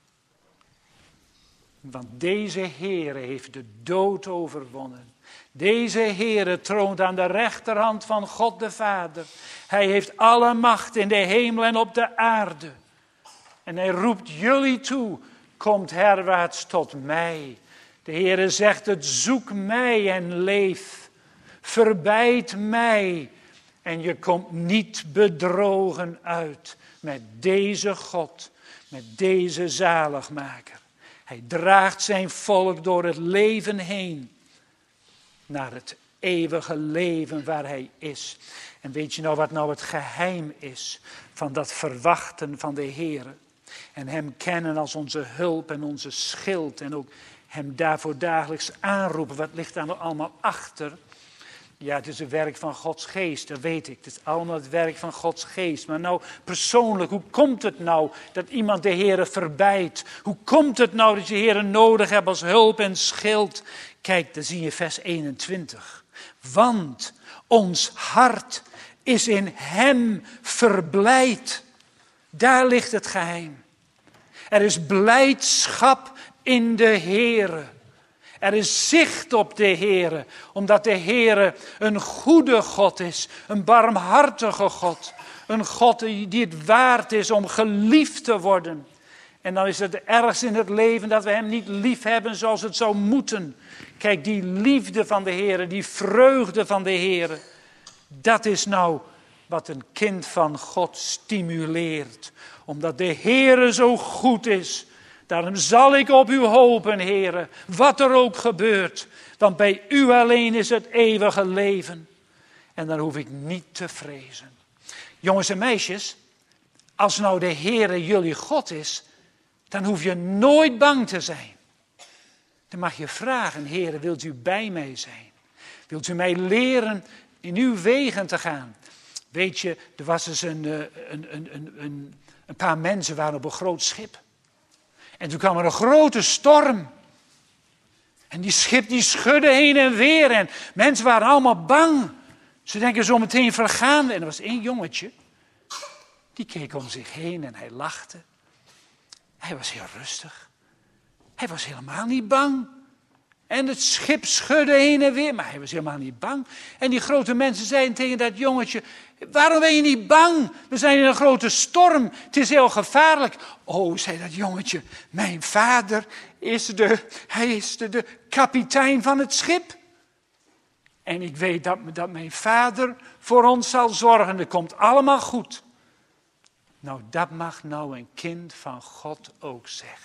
Want deze Heere heeft de dood overwonnen. Deze Heere troont aan de rechterhand van God de Vader. Hij heeft alle macht in de hemel en op de aarde. En hij roept jullie toe, komt herwaarts tot mij. De Heere zegt het, zoek mij en leef. Verbeid mij en je komt niet bedrogen uit met deze God, met deze zaligmaker. Hij draagt zijn volk door het leven heen naar het eeuwige leven waar hij is. En weet je nou wat nou het geheim is van dat verwachten van de Heere? En hem kennen als onze hulp en onze schild en ook hem daarvoor dagelijks aanroepen. Wat ligt daar nou allemaal achter? Ja, het is het werk van Gods geest, dat weet ik. Het is allemaal het werk van Gods geest. Maar nou persoonlijk, hoe komt het nou dat iemand de Heere verbijt? Hoe komt het nou dat je de Heere nodig hebt als hulp en schild? Kijk, dan zie je vers eenentwintig. Want ons hart is in hem verblijd. Daar ligt het geheim. Er is blijdschap in de Heere. Er is zicht op de Heere, omdat de Heere een goede God is, een barmhartige God. Een God die het waard is om geliefd te worden. En dan is het ergst in het leven dat we hem niet lief hebben zoals het zou moeten. Kijk, die liefde van de Heere, die vreugde van de Heere, dat is nou wat een kind van God stimuleert. Omdat de Heere zo goed is. Daarom zal ik op u hopen, Heere, wat er ook gebeurt. Want bij u alleen is het eeuwige leven. En dan hoef ik niet te vrezen. Jongens en meisjes, als nou de Heere jullie God is, dan hoef je nooit bang te zijn. Dan mag je vragen, Heere, wilt u bij mij zijn? Wilt u mij leren in uw wegen te gaan? Weet je, er was eens een, een, een, een, een paar mensen waren op een groot schip. En toen kwam er een grote storm. En die schip die schudde heen en weer. En mensen waren allemaal bang. Ze denken zo meteen vergaan we. En er was één jongetje. Die keek om zich heen en hij lachte. Hij was heel rustig. Hij was helemaal niet bang. En het schip schudde heen en weer. Maar hij was helemaal niet bang. En die grote mensen zeiden tegen dat jongetje: waarom ben je niet bang? We zijn in een grote storm. Het is heel gevaarlijk. Oh, zei dat jongetje. Mijn vader is de, hij is de, de kapitein van het schip. En ik weet dat, dat mijn vader voor ons zal zorgen. Het komt allemaal goed. Nou, dat mag nou een kind van God ook zeggen.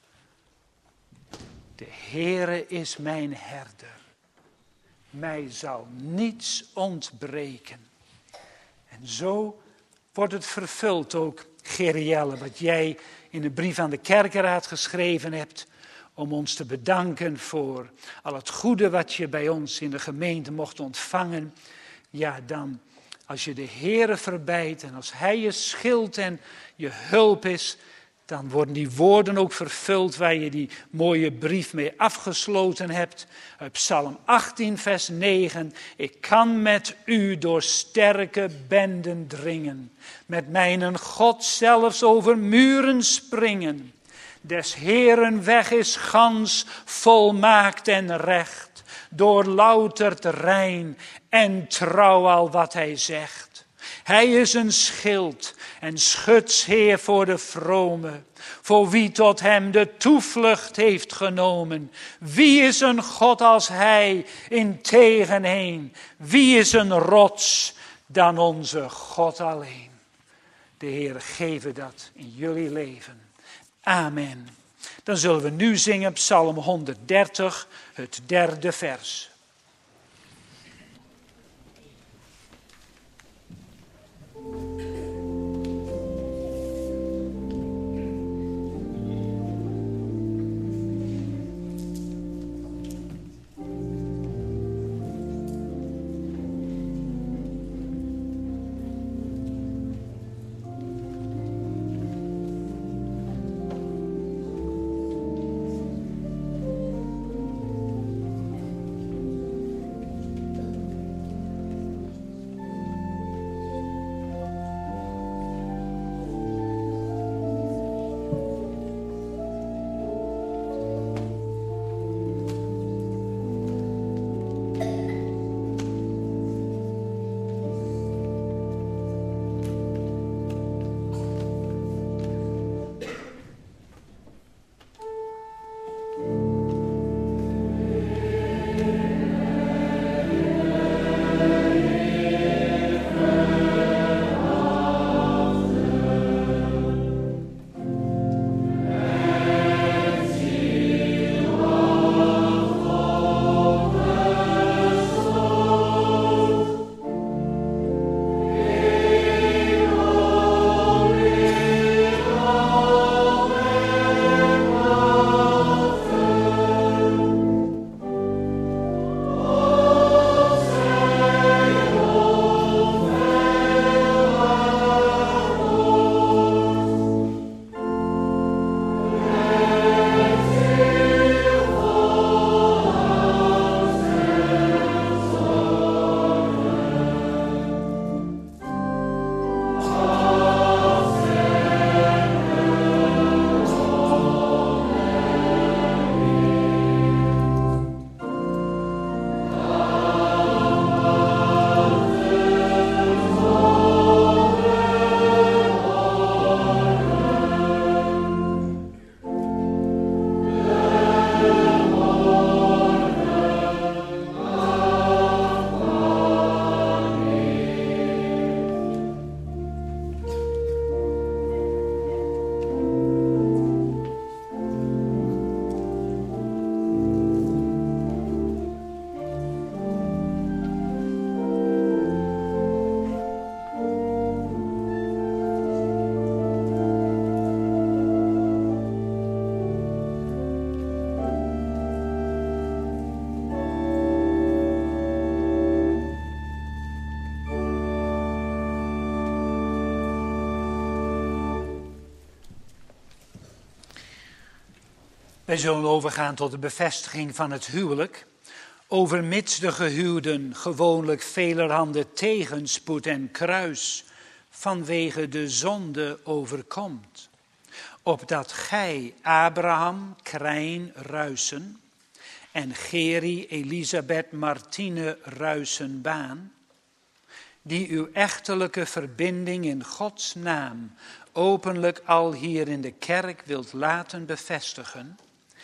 De Heere is mijn herder. Mij zal niets ontbreken. En zo wordt het vervuld ook, Gerielle, wat jij in de brief aan de kerkenraad geschreven hebt, om ons te bedanken voor al het goede wat je bij ons in de gemeente mocht ontvangen. Ja, dan als je de Heere verbijt en als Hij je schild en je hulp is, dan worden die woorden ook vervuld waar je die mooie brief mee afgesloten hebt. Uit Psalm achttien, vers negen. Ik kan met u door sterke benden dringen. Met mijn God zelfs over muren springen. Des Heeren weg is gans volmaakt en recht. Doorlouterd rein en trouw al wat hij zegt. Hij is een schild en schutsheer voor de vrome, voor wie tot hem de toevlucht heeft genomen. Wie is een God als hij in tegenheen? Wie is een rots dan onze God alleen? De Heer geeve dat in jullie leven. Amen. Dan zullen we nu zingen Psalm honderddertig, het derde vers. Wij zullen overgaan tot de bevestiging van het huwelijk. Overmits de gehuwden gewoonlijk velerhande tegenspoed en kruis vanwege de zonde overkomt. Opdat gij Abraham, Krijn, Ruisen en Geri, Elisabeth, Martine, Ruisen, Baan, die uw echtelijke verbinding in Gods naam openlijk al hier in de kerk wilt laten bevestigen,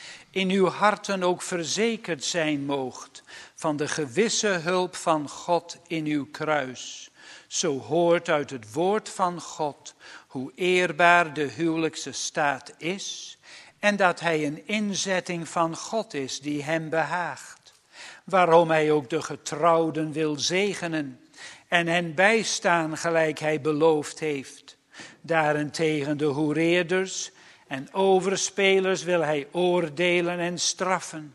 in uw harten ook verzekerd zijn moogt van de gewisse hulp van God in uw kruis. Zo hoort uit het woord van God hoe eerbaar de huwelijkse staat is en dat hij een inzetting van God is die hem behaagt. Waarom hij ook de getrouwden wil zegenen en hen bijstaan gelijk hij beloofd heeft. Daarentegen de hoereerders en overspelers wil hij oordelen en straffen.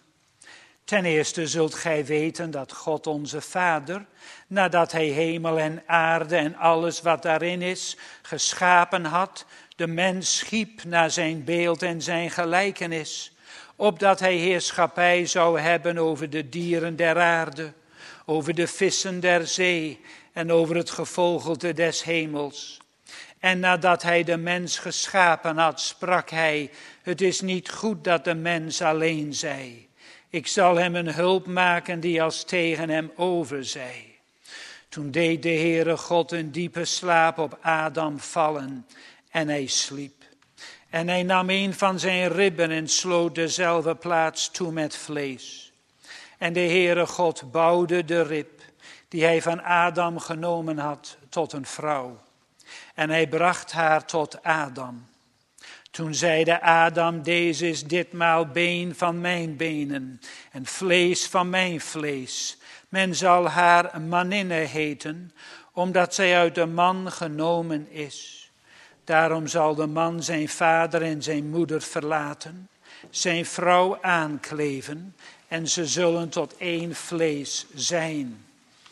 Ten eerste zult gij weten dat God onze Vader, nadat hij hemel en aarde en alles wat daarin is, geschapen had, de mens schiep naar zijn beeld en zijn gelijkenis, opdat hij heerschappij zou hebben over de dieren der aarde, over de vissen der zee en over het gevogelte des hemels. En nadat hij de mens geschapen had, sprak hij, het is niet goed dat de mens alleen zij. Ik zal hem een hulp maken die als tegen hem overzij. Toen deed de Heere God een diepe slaap op Adam vallen en hij sliep. En hij nam een van zijn ribben en sloot dezelfde plaats toe met vlees. En de Heere God bouwde de rib die hij van Adam genomen had tot een vrouw. En hij bracht haar tot Adam. Toen zeide Adam, deze is ditmaal been van mijn benen en vlees van mijn vlees. Men zal haar maninne heten, omdat zij uit de man genomen is. Daarom zal de man zijn vader en zijn moeder verlaten, zijn vrouw aankleven en ze zullen tot één vlees zijn.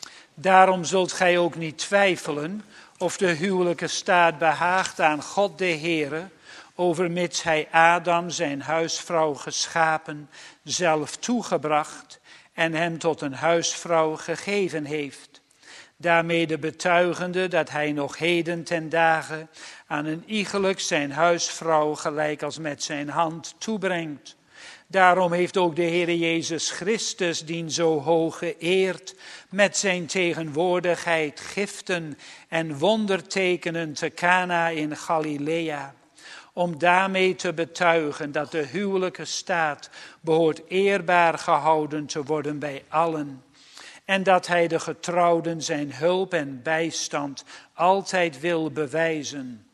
Daarom zult gij ook niet twijfelen of de huwelijke staat behaagt aan God de Heere, overmits hij Adam zijn huisvrouw geschapen, zelf toegebracht en hem tot een huisvrouw gegeven heeft. Daarmede betuigende dat hij nog heden ten dagen aan een iegelijk zijn huisvrouw gelijk als met zijn hand toebrengt. Daarom heeft ook de Heere Jezus Christus, dien zo hoog geëerd, met zijn tegenwoordigheid giften en wondertekenen te Cana in Galilea, om daarmee te betuigen dat de huwelijke staat behoort eerbaar gehouden te worden bij allen. En dat hij de getrouwden zijn hulp en bijstand altijd wil bewijzen.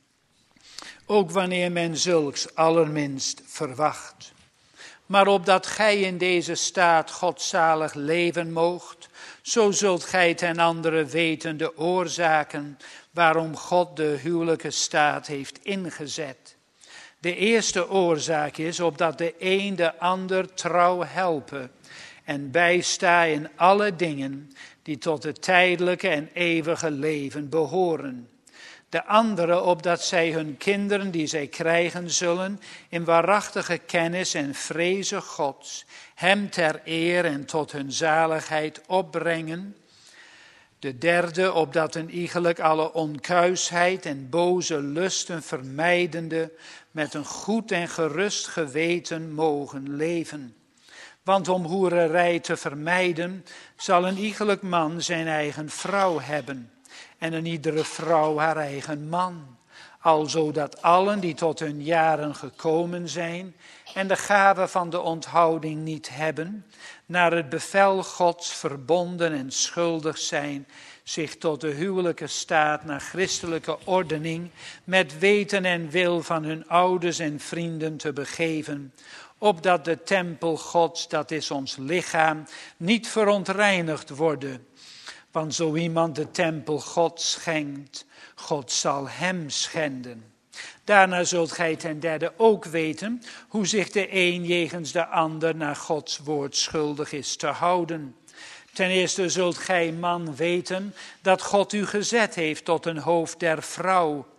Ook wanneer men zulks allerminst verwacht. Maar opdat gij in deze staat godzalig leven moogt, zo zult gij ten andere weten de oorzaken waarom God de huwelijke staat heeft ingezet. De eerste oorzaak is opdat de een de ander trouw helpen en bijsta in alle dingen die tot het tijdelijke en eeuwige leven behoren. De andere opdat zij hun kinderen die zij krijgen zullen in waarachtige kennis en vrezen Gods, hem ter eer en tot hun zaligheid opbrengen. De derde opdat een iegelijk alle onkuisheid en boze lusten vermijdende met een goed en gerust geweten mogen leven. Want om hoererij te vermijden zal een iegelijk man zijn eigen vrouw hebben en een iedere vrouw haar eigen man. Alzo dat allen die tot hun jaren gekomen zijn en de gave van de onthouding niet hebben, naar het bevel Gods verbonden en schuldig zijn, zich tot de huwelijke staat naar christelijke ordening met weten en wil van hun ouders en vrienden te begeven, opdat de tempel Gods, dat is ons lichaam, niet verontreinigd worden. Want zo iemand de tempel Gods schendt, God zal hem schenden. Daarna zult gij ten derde ook weten hoe zich de een jegens de ander naar Gods woord schuldig is te houden. Ten eerste zult gij, man, weten dat God u gezet heeft tot een hoofd der vrouw,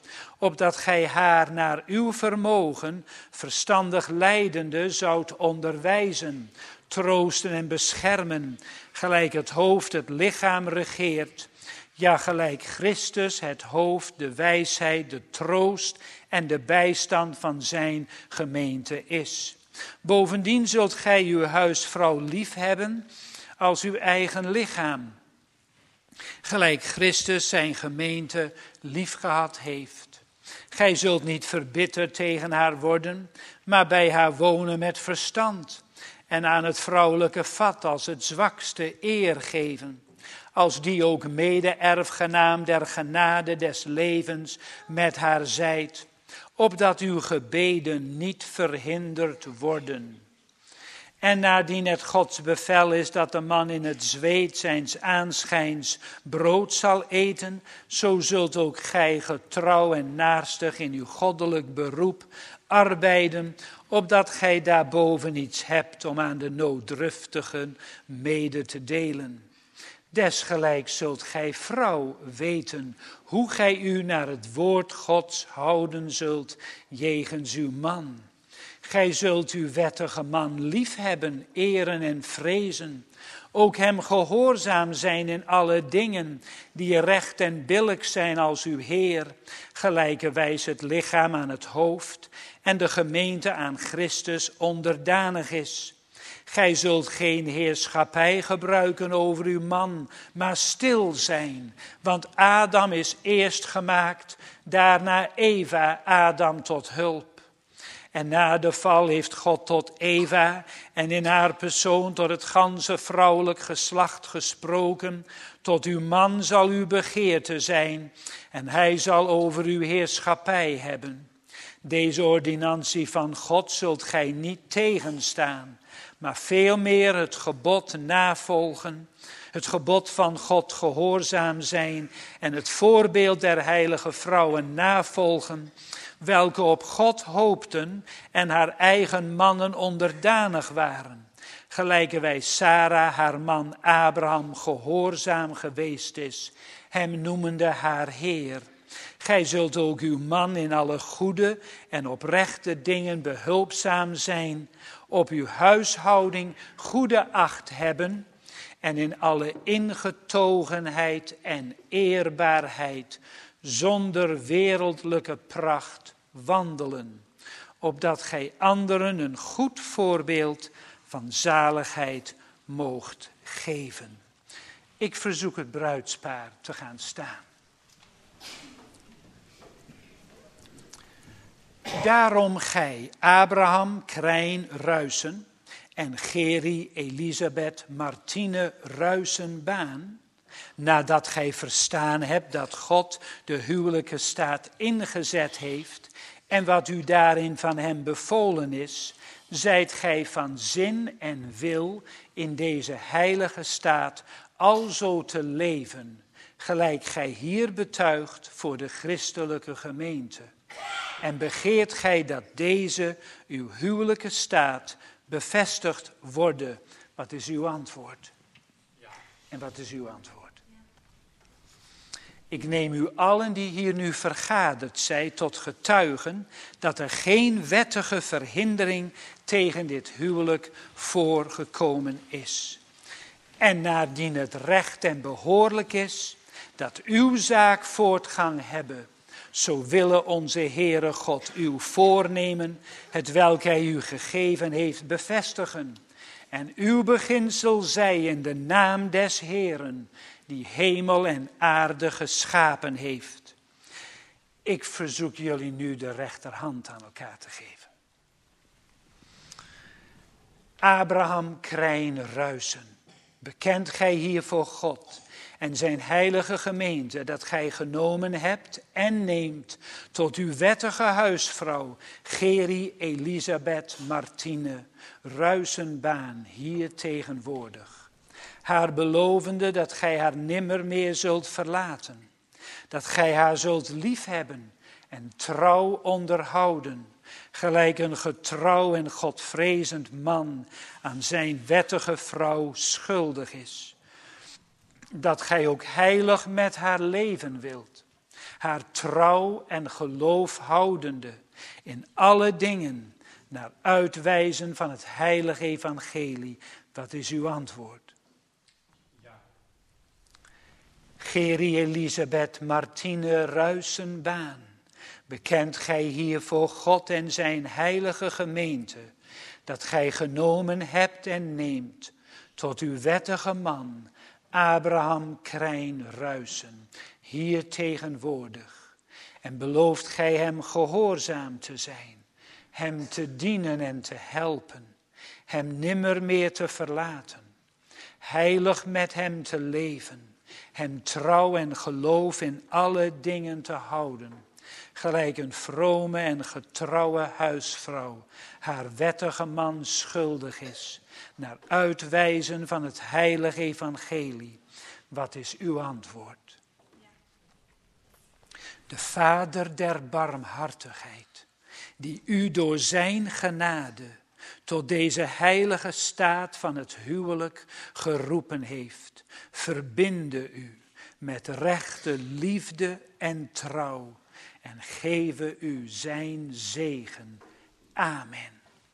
opdat gij haar naar uw vermogen verstandig leidende zoudt onderwijzen, troosten en beschermen, gelijk het hoofd het lichaam regeert, ja, gelijk Christus het hoofd, de wijsheid, de troost en de bijstand van zijn gemeente is. Bovendien zult gij uw huisvrouw lief hebben als uw eigen lichaam, gelijk Christus zijn gemeente liefgehad heeft. Gij zult niet verbitterd tegen haar worden, maar bij haar wonen met verstand en aan het vrouwelijke vat als het zwakste eer geven, als die ook mede-erfgenaam der genade des levens met haar zijt, opdat uw gebeden niet verhinderd worden. En naardien het Gods bevel is dat de man in het zweet zijns aanschijns brood zal eten, zo zult ook gij getrouw en naarstig in uw goddelijk beroep arbeiden, opdat gij daarboven iets hebt om aan de nooddruftigen mede te delen. Desgelijks zult gij, vrouw, weten hoe gij u naar het woord Gods houden zult jegens uw man. Gij zult uw wettige man liefhebben, eren en vrezen. Ook hem gehoorzaam zijn in alle dingen die recht en billijk zijn als uw Heer. Gelijkerwijs het lichaam aan het hoofd en de gemeente aan Christus onderdanig is. Gij zult geen heerschappij gebruiken over uw man, maar stil zijn. Want Adam is eerst gemaakt, daarna Eva, Adam tot hulp. En na de val heeft God tot Eva en in haar persoon tot het ganse vrouwelijk geslacht gesproken. Tot uw man zal uw begeerte zijn en hij zal over uw heerschappij hebben. Deze ordinantie van God zult gij niet tegenstaan, maar veel meer het gebod navolgen, het gebod van God gehoorzaam zijn en het voorbeeld der heilige vrouwen navolgen, welke op God hoopten en haar eigen mannen onderdanig waren, gelijkerwijs Sara haar man Abraham gehoorzaam geweest is, hem noemende haar Heer. Gij zult ook uw man in alle goede en oprechte dingen behulpzaam zijn, op uw huishouding goede acht hebben en in alle ingetogenheid en eerbaarheid zonder wereldlijke pracht wandelen, opdat gij anderen een goed voorbeeld van zaligheid moogt geven. Ik verzoek het bruidspaar te gaan staan. Daarom gij, Abraham Krijn Ruisen en Geri Elisabeth Martine Ruisenbaan, nadat gij verstaan hebt dat God de huwelijke staat ingezet heeft en wat u daarin van hem bevolen is, zijt gij van zin en wil in deze heilige staat alzo te leven, gelijk gij hier betuigt voor de christelijke gemeente. En begeert gij dat deze, uw huwelijke staat, bevestigd worden. Wat is uw antwoord? Ja. En wat is uw antwoord? Ja. Ik neem u allen die hier nu vergaderd zijn tot getuigen dat er geen wettige verhindering tegen dit huwelijk voorgekomen is. En naardien het recht en behoorlijk is dat uw zaak voortgang hebben, zo willen onze Heere God uw voornemen, het welk hij u gegeven heeft, bevestigen. En uw beginsel zij in de naam des Heeren, die hemel en aarde geschapen heeft. Ik verzoek jullie nu de rechterhand aan elkaar te geven. Abraham Krijn Ruisen, bekent gij hier voor God en zijn heilige gemeente dat gij genomen hebt en neemt tot uw wettige huisvrouw Geri Elisabeth Martine Ruisenbaan hier tegenwoordig. Haar belovende dat gij haar nimmer meer zult verlaten, dat gij haar zult liefhebben en trouw onderhouden, gelijk een getrouw en godvrezend man aan zijn wettige vrouw schuldig is. Dat gij ook heilig met haar leven wilt, haar trouw en geloof houdende in alle dingen naar uitwijzen van het heilige evangelie. Wat is uw antwoord? Ja. Geri Elisabeth Martine Ruisenbaan, bekent gij hier voor God en zijn heilige gemeente, dat gij genomen hebt en neemt tot uw wettige man, Abraham Krijn Ruisen, hier tegenwoordig. En belooft gij hem gehoorzaam te zijn, hem te dienen en te helpen, hem nimmer meer te verlaten, heilig met hem te leven, hem trouw en geloof in alle dingen te houden, gelijk een vrome en getrouwe huisvrouw haar wettige man schuldig is, naar uitwijzen van het heilige evangelie. Wat is uw antwoord? De Vader der barmhartigheid, die u door zijn genade tot deze heilige staat van het huwelijk geroepen heeft, verbinde u met rechte liefde en trouw en geven u zijn zegen. Amen.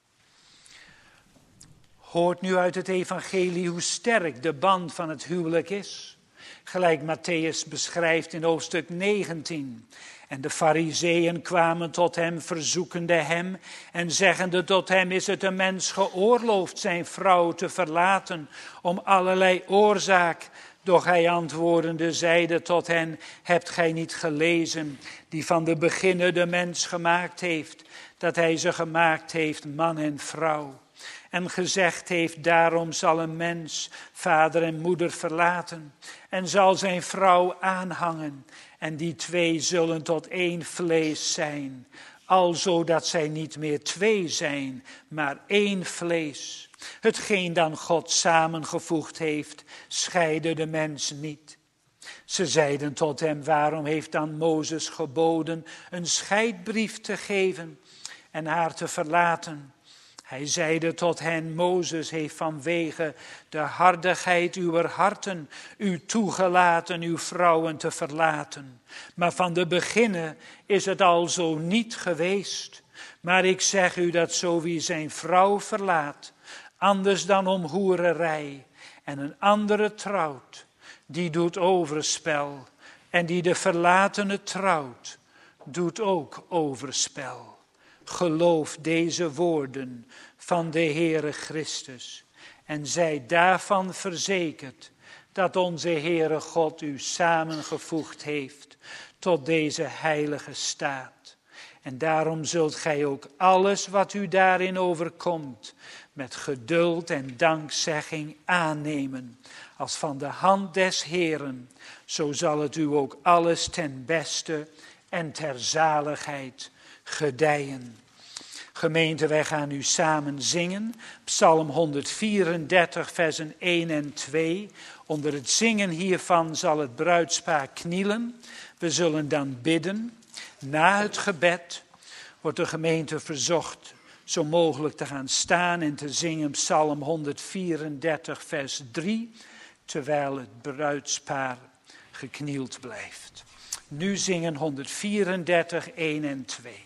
Hoort nu uit het evangelie hoe sterk de band van het huwelijk is. Gelijk Matthäus beschrijft in hoofdstuk negentien. En de Farizeeën kwamen tot hem, verzoekende hem en zeggende tot hem: is het een mens geoorloofd zijn vrouw te verlaten om allerlei oorzaak? Doch hij antwoordende zeide tot hen: hebt gij niet gelezen, die van de beginnen de mens gemaakt heeft, dat hij ze gemaakt heeft, man en vrouw? En gezegd heeft: daarom zal een mens vader en moeder verlaten en zal zijn vrouw aanhangen. En die twee zullen tot één vlees zijn. Alzo dat zij niet meer twee zijn, maar één vlees. Hetgeen dan God samengevoegd heeft, scheide de mens niet. Ze zeiden tot hem: waarom heeft dan Mozes geboden een scheidbrief te geven en haar te verlaten? Hij zeide tot hen: Mozes heeft vanwege de hardigheid uwer harten u toegelaten uw vrouwen te verlaten. Maar van de beginnen is het al zo niet geweest. Maar ik zeg u dat zo wie zijn vrouw verlaat, anders dan om hoererij, en een andere trouwt, die doet overspel. En die de verlatene trouwt, doet ook overspel. Geloof deze woorden van de Heere Christus en zij daarvan verzekerd dat onze Heere God u samengevoegd heeft tot deze heilige staat. En daarom zult gij ook alles wat u daarin overkomt met geduld en dankzegging aannemen als van de hand des Heeren. Zo zal het u ook alles ten beste en ter zaligheid gedijen. Gemeente, wij gaan nu samen zingen. Psalm honderdvierendertig, versen één en twee. Onder het zingen hiervan zal het bruidspaar knielen. We zullen dan bidden. Na het gebed wordt de gemeente verzocht zo mogelijk te gaan staan en te zingen Psalm honderdvierendertig, vers drie. Terwijl het bruidspaar geknield blijft. Nu zingen honderdvierendertig, één en twee.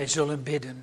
zullen bidden.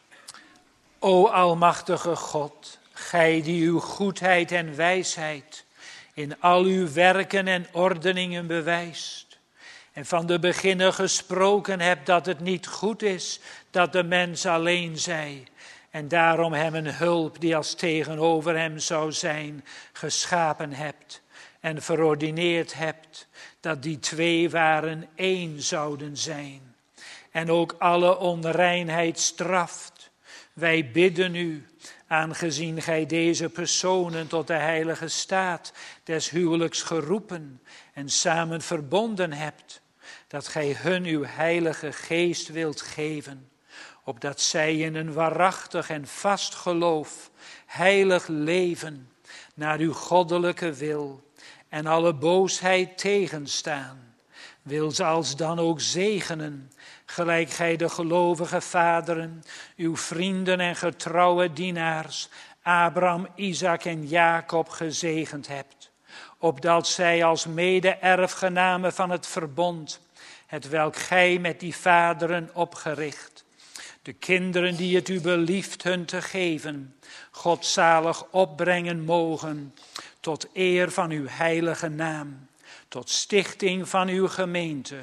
O almachtige God, gij die uw goedheid en wijsheid in al uw werken en ordeningen bewijst, en van de beginnen gesproken hebt dat het niet goed is dat de mens alleen zij, en daarom hem een hulp die als tegenover hem zou zijn, geschapen hebt en verordineerd hebt, dat die twee waren één zouden zijn, en ook alle onreinheid straft. Wij bidden u, aangezien gij deze personen tot de heilige staat des huwelijks geroepen en samen verbonden hebt, dat gij hun uw heilige geest wilt geven, opdat zij in een waarachtig en vast geloof heilig leven naar uw goddelijke wil en alle boosheid tegenstaan. Wil ze alsdan ook zegenen, gelijk gij de gelovige vaderen, uw vrienden en getrouwe dienaars, Abraham, Isaac en Jacob gezegend hebt, opdat zij als mede-erfgenamen van het verbond, hetwelk gij met die vaderen opgericht, de kinderen die het u belieft hun te geven, godzalig opbrengen mogen, tot eer van uw heilige naam, tot stichting van uw gemeente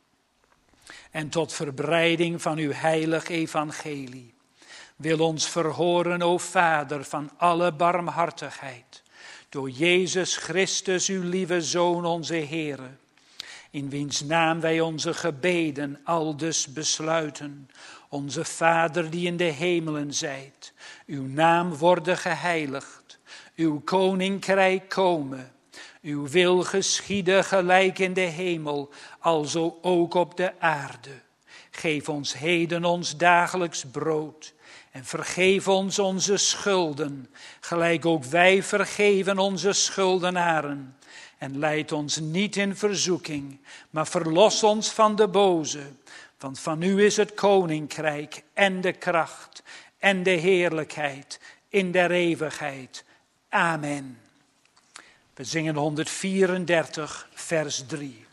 en tot verbreiding van uw heilig evangelie. Wil ons verhoren, o Vader, van alle barmhartigheid, door Jezus Christus, uw lieve Zoon, onze Heere, in wiens naam wij onze gebeden aldus besluiten. Onze Vader die in de hemelen zijt, uw naam worden geheiligd, uw koninkrijk komen, uw wil geschieden gelijk in de hemel, alzo ook op de aarde. Geef ons heden ons dagelijks brood en vergeef ons onze schulden, gelijk ook wij vergeven onze schuldenaren. En leid ons niet in verzoeking, maar verlos ons van de boze. Want van u is het koninkrijk en de kracht en de heerlijkheid in der eeuwigheid. Amen. We zingen honderdvierendertig, vers drie.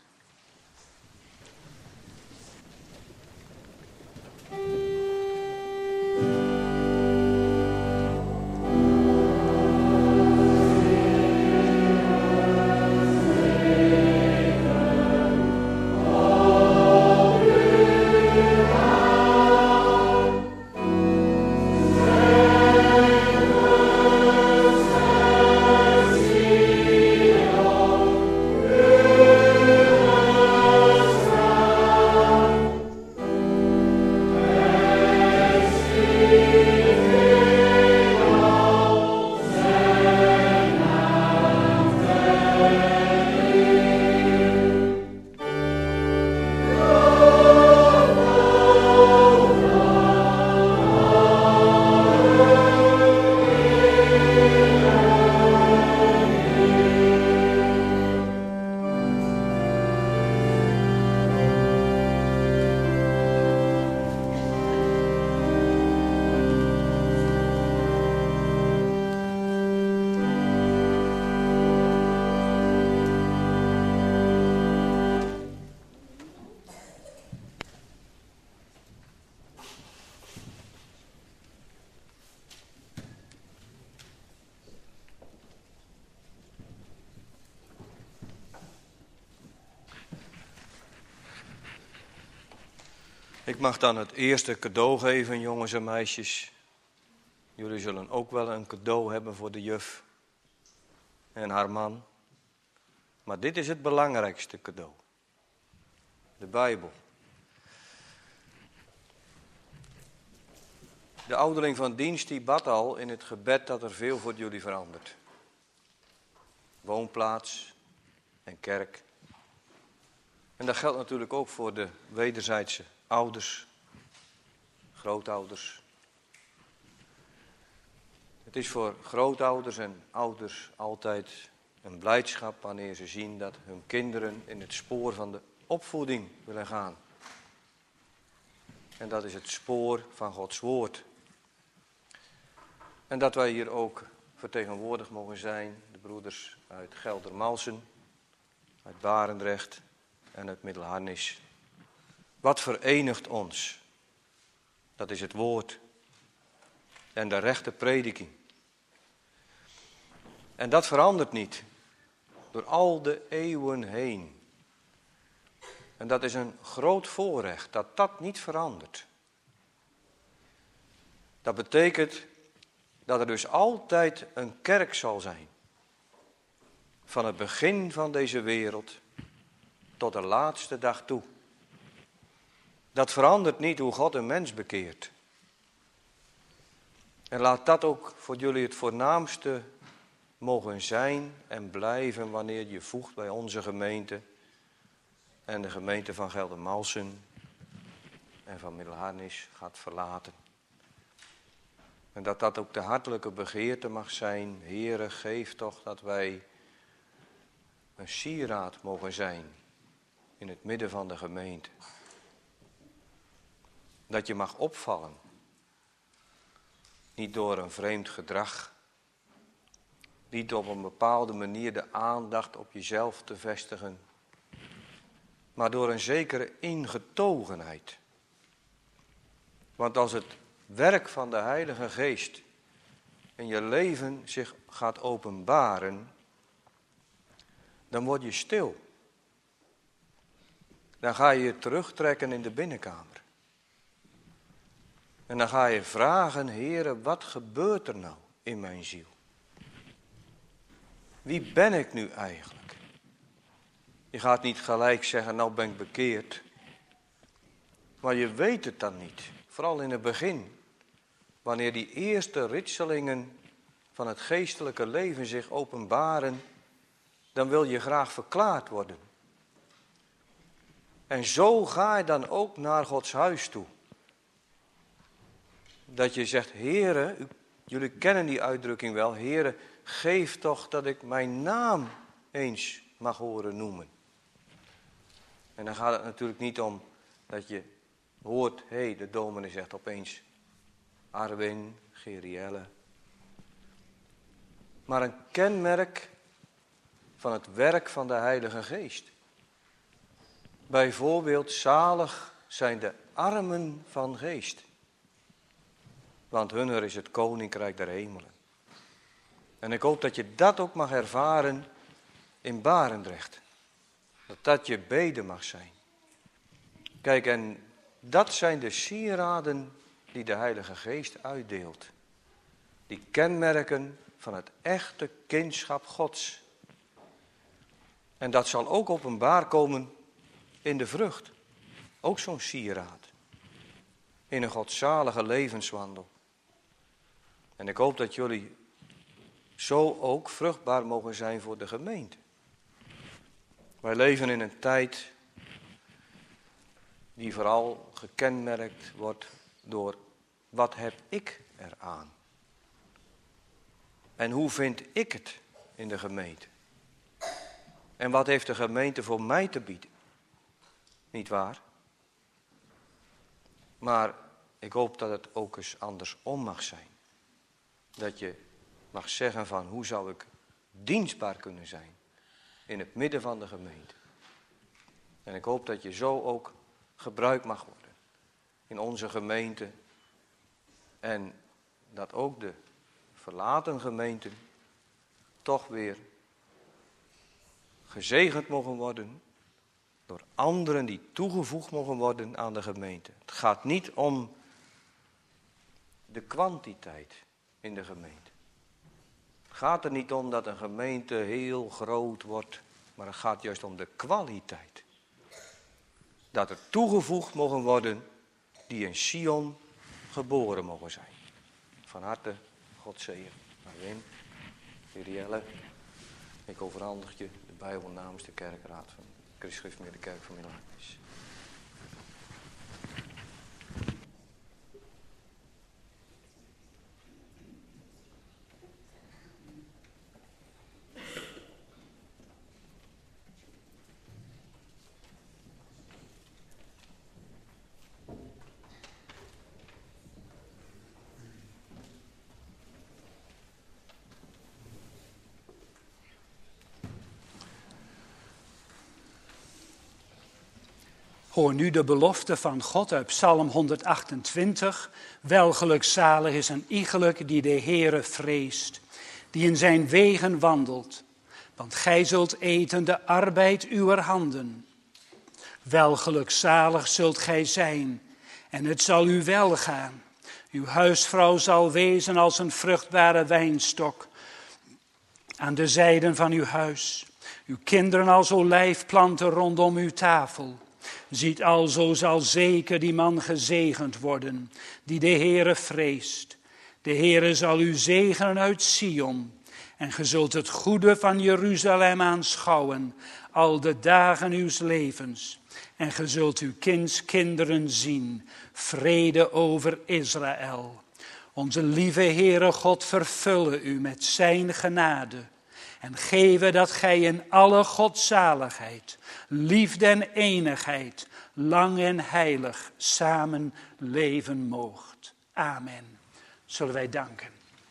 Ik mag dan het eerste cadeau geven, jongens en meisjes. Jullie zullen ook wel een cadeau hebben voor de juf en haar man. Maar dit is het belangrijkste cadeau. De Bijbel. De ouderling van dienst die bad al in het gebed dat er veel voor jullie verandert. Woonplaats en kerk. En dat geldt natuurlijk ook voor de wederzijdse ouders, grootouders. Het is voor grootouders en ouders altijd een blijdschap wanneer ze zien dat hun kinderen in het spoor van de opvoeding willen gaan. En dat is het spoor van Gods woord. En dat wij hier ook vertegenwoordigd mogen zijn, de broeders uit Geldermalsen, uit Barendrecht en uit Middelharnis. Wat verenigt ons? Dat is het woord. En de rechte prediking. En dat verandert niet. Door al de eeuwen heen. En dat is een groot voorrecht, dat dat niet verandert. Dat betekent dat er dus altijd een kerk zal zijn. Van het begin van deze wereld tot de laatste dag toe. Dat verandert niet hoe God een mens bekeert. En laat dat ook voor jullie het voornaamste mogen zijn en blijven wanneer je voegt bij onze gemeente en de gemeente van Geldermalsen en van Middelharnis gaat verlaten. En dat dat ook de hartelijke begeerte mag zijn. Heere, geef toch dat wij een sieraad mogen zijn in het midden van de gemeente. Dat je mag opvallen. Niet door een vreemd gedrag. Niet op een bepaalde manier de aandacht op jezelf te vestigen. Maar door een zekere ingetogenheid. Want als het werk van de Heilige Geest in je leven zich gaat openbaren, dan word je stil. Dan ga je je terugtrekken in de binnenkamer. En dan ga je vragen, Heere, wat gebeurt er nou in mijn ziel? Wie ben ik nu eigenlijk? Je gaat niet gelijk zeggen, nou ben ik bekeerd. Maar je weet het dan niet. Vooral in het begin. Wanneer die eerste ritselingen van het geestelijke leven zich openbaren, dan wil je graag verklaard worden. En zo ga je dan ook naar Gods huis toe. Dat je zegt, Heere, jullie kennen die uitdrukking wel, Heere, geef toch dat ik mijn naam eens mag horen noemen. En dan gaat het natuurlijk niet om dat je hoort, hé, hey, de dominee zegt opeens Arwin, Gerielle. Maar een kenmerk van het werk van de Heilige Geest. Bijvoorbeeld, zalig zijn de armen van geest. Want hunner is het koninkrijk der hemelen. En ik hoop dat je dat ook mag ervaren in Barendrecht. Dat dat je bede mag zijn. Kijk, en dat zijn de sieraden die de Heilige Geest uitdeelt. Die kenmerken van het echte kindschap Gods. En dat zal ook openbaar komen in de vrucht. Ook zo'n sieraad. In een godzalige levenswandel. En ik hoop dat jullie zo ook vruchtbaar mogen zijn voor de gemeente. Wij leven in een tijd die vooral gekenmerkt wordt door wat heb ik eraan? En hoe vind ik het in de gemeente? En wat heeft de gemeente voor mij te bieden? Niet waar? Maar ik hoop dat het ook eens andersom mag zijn. Dat je mag zeggen van hoe zou ik dienstbaar kunnen zijn in het midden van de gemeente. En ik hoop dat je zo ook gebruikt mag worden in onze gemeente. En dat ook de verlaten gemeenten toch weer gezegend mogen worden door anderen die toegevoegd mogen worden aan de gemeente. Het gaat niet om de kwantiteit in de gemeente. Het gaat er niet om dat een gemeente heel groot wordt, maar het gaat juist om de kwaliteit. Dat er toegevoegd mogen worden die in Sion geboren mogen zijn. Van harte, God zegen. Arwin, Urielle, ik overhandig je de Bijbel namens de kerkraad van Christus meer de kerk van Middelharnis. Hoor nu de belofte van God uit Psalm honderdachtentwintig. Welgelukzalig is een iegelijk die de Heere vreest, die in zijn wegen wandelt. Want gij zult eten de arbeid uwer handen. Welgelukzalig zult gij zijn, en het zal u welgaan. Uw huisvrouw zal wezen als een vruchtbare wijnstok aan de zijden van uw huis. Uw kinderen als olijfplanten rondom uw tafel. Ziet alzo zal zeker die man gezegend worden, die de Heere vreest. De Heere zal u zegenen uit Sion. En ge zult het goede van Jeruzalem aanschouwen, al de dagen uws levens. En ge zult uw kindskinderen zien, vrede over Israël. Onze lieve Heere God vervulle u met zijn genade. En geven dat gij in alle godzaligheid, liefde en eenigheid, lang en heilig samen leven moogt. Amen. Zullen wij danken.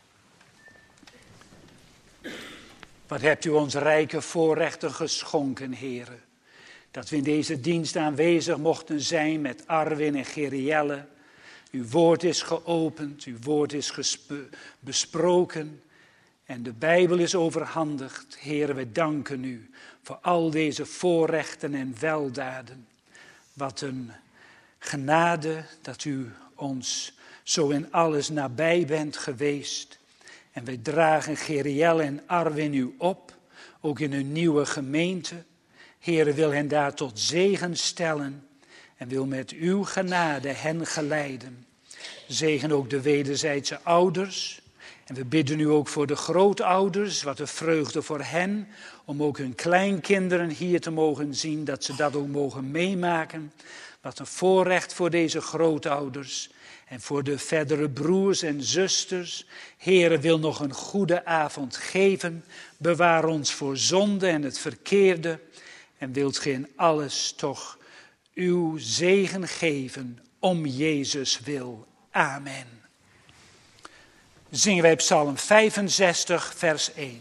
Wat hebt u ons rijke voorrechten geschonken, Heere. Dat we in deze dienst aanwezig mochten zijn met Arwin en Gerielle. Uw woord is geopend, uw woord is gespe- besproken. En de Bijbel is overhandigd. Heere, we danken u voor al deze voorrechten en weldaden. Wat een genade dat u ons zo in alles nabij bent geweest. En wij dragen Gerielle en Arwin u op, ook in een nieuwe gemeente. Heere, wil hen daar tot zegen stellen en wil met uw genade hen geleiden. Zegen ook de wederzijdse ouders. En we bidden u ook voor de grootouders, wat een vreugde voor hen, om ook hun kleinkinderen hier te mogen zien, dat ze dat ook mogen meemaken. Wat een voorrecht voor deze grootouders en voor de verdere broers en zusters. Heere, wil nog een goede avond geven, bewaar ons voor zonde en het verkeerde. En wilt ge in alles toch uw zegen geven om Jezus wil. Amen. Zingen wij Psalm vijfenzestig, vers één.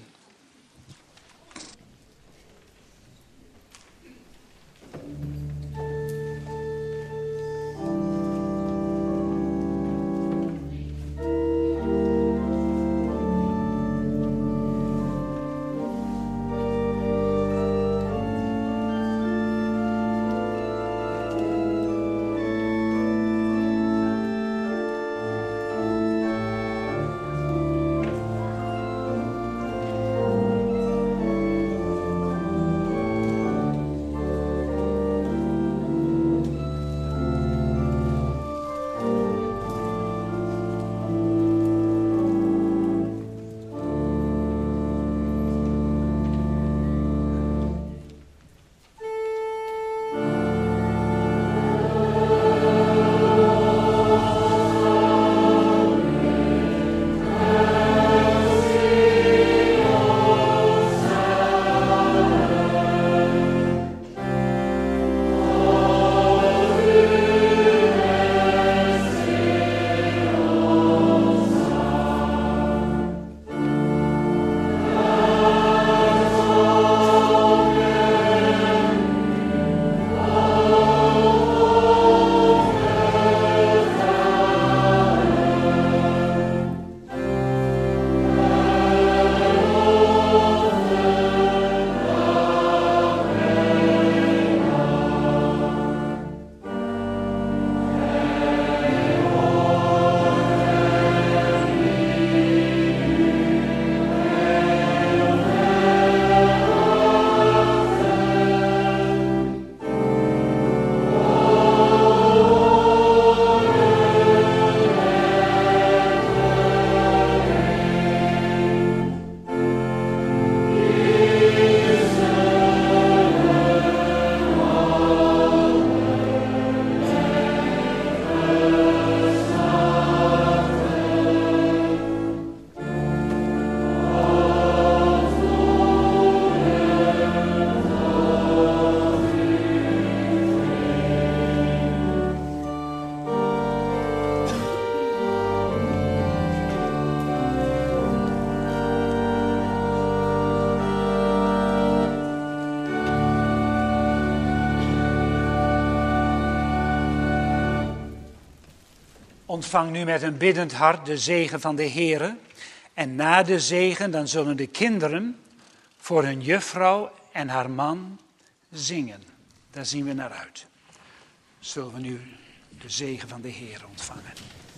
Ontvang nu met een biddend hart de zegen van de Heere. En na de zegen dan zullen de kinderen voor hun juffrouw en haar man zingen. Daar zien we naar uit. Zullen we nu de zegen van de Heer ontvangen.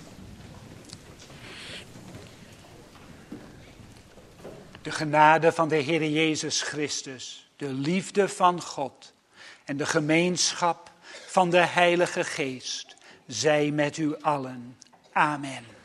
De genade van de Heer Jezus Christus, de liefde van God en de gemeenschap van de Heilige Geest zij met u allen. Amen.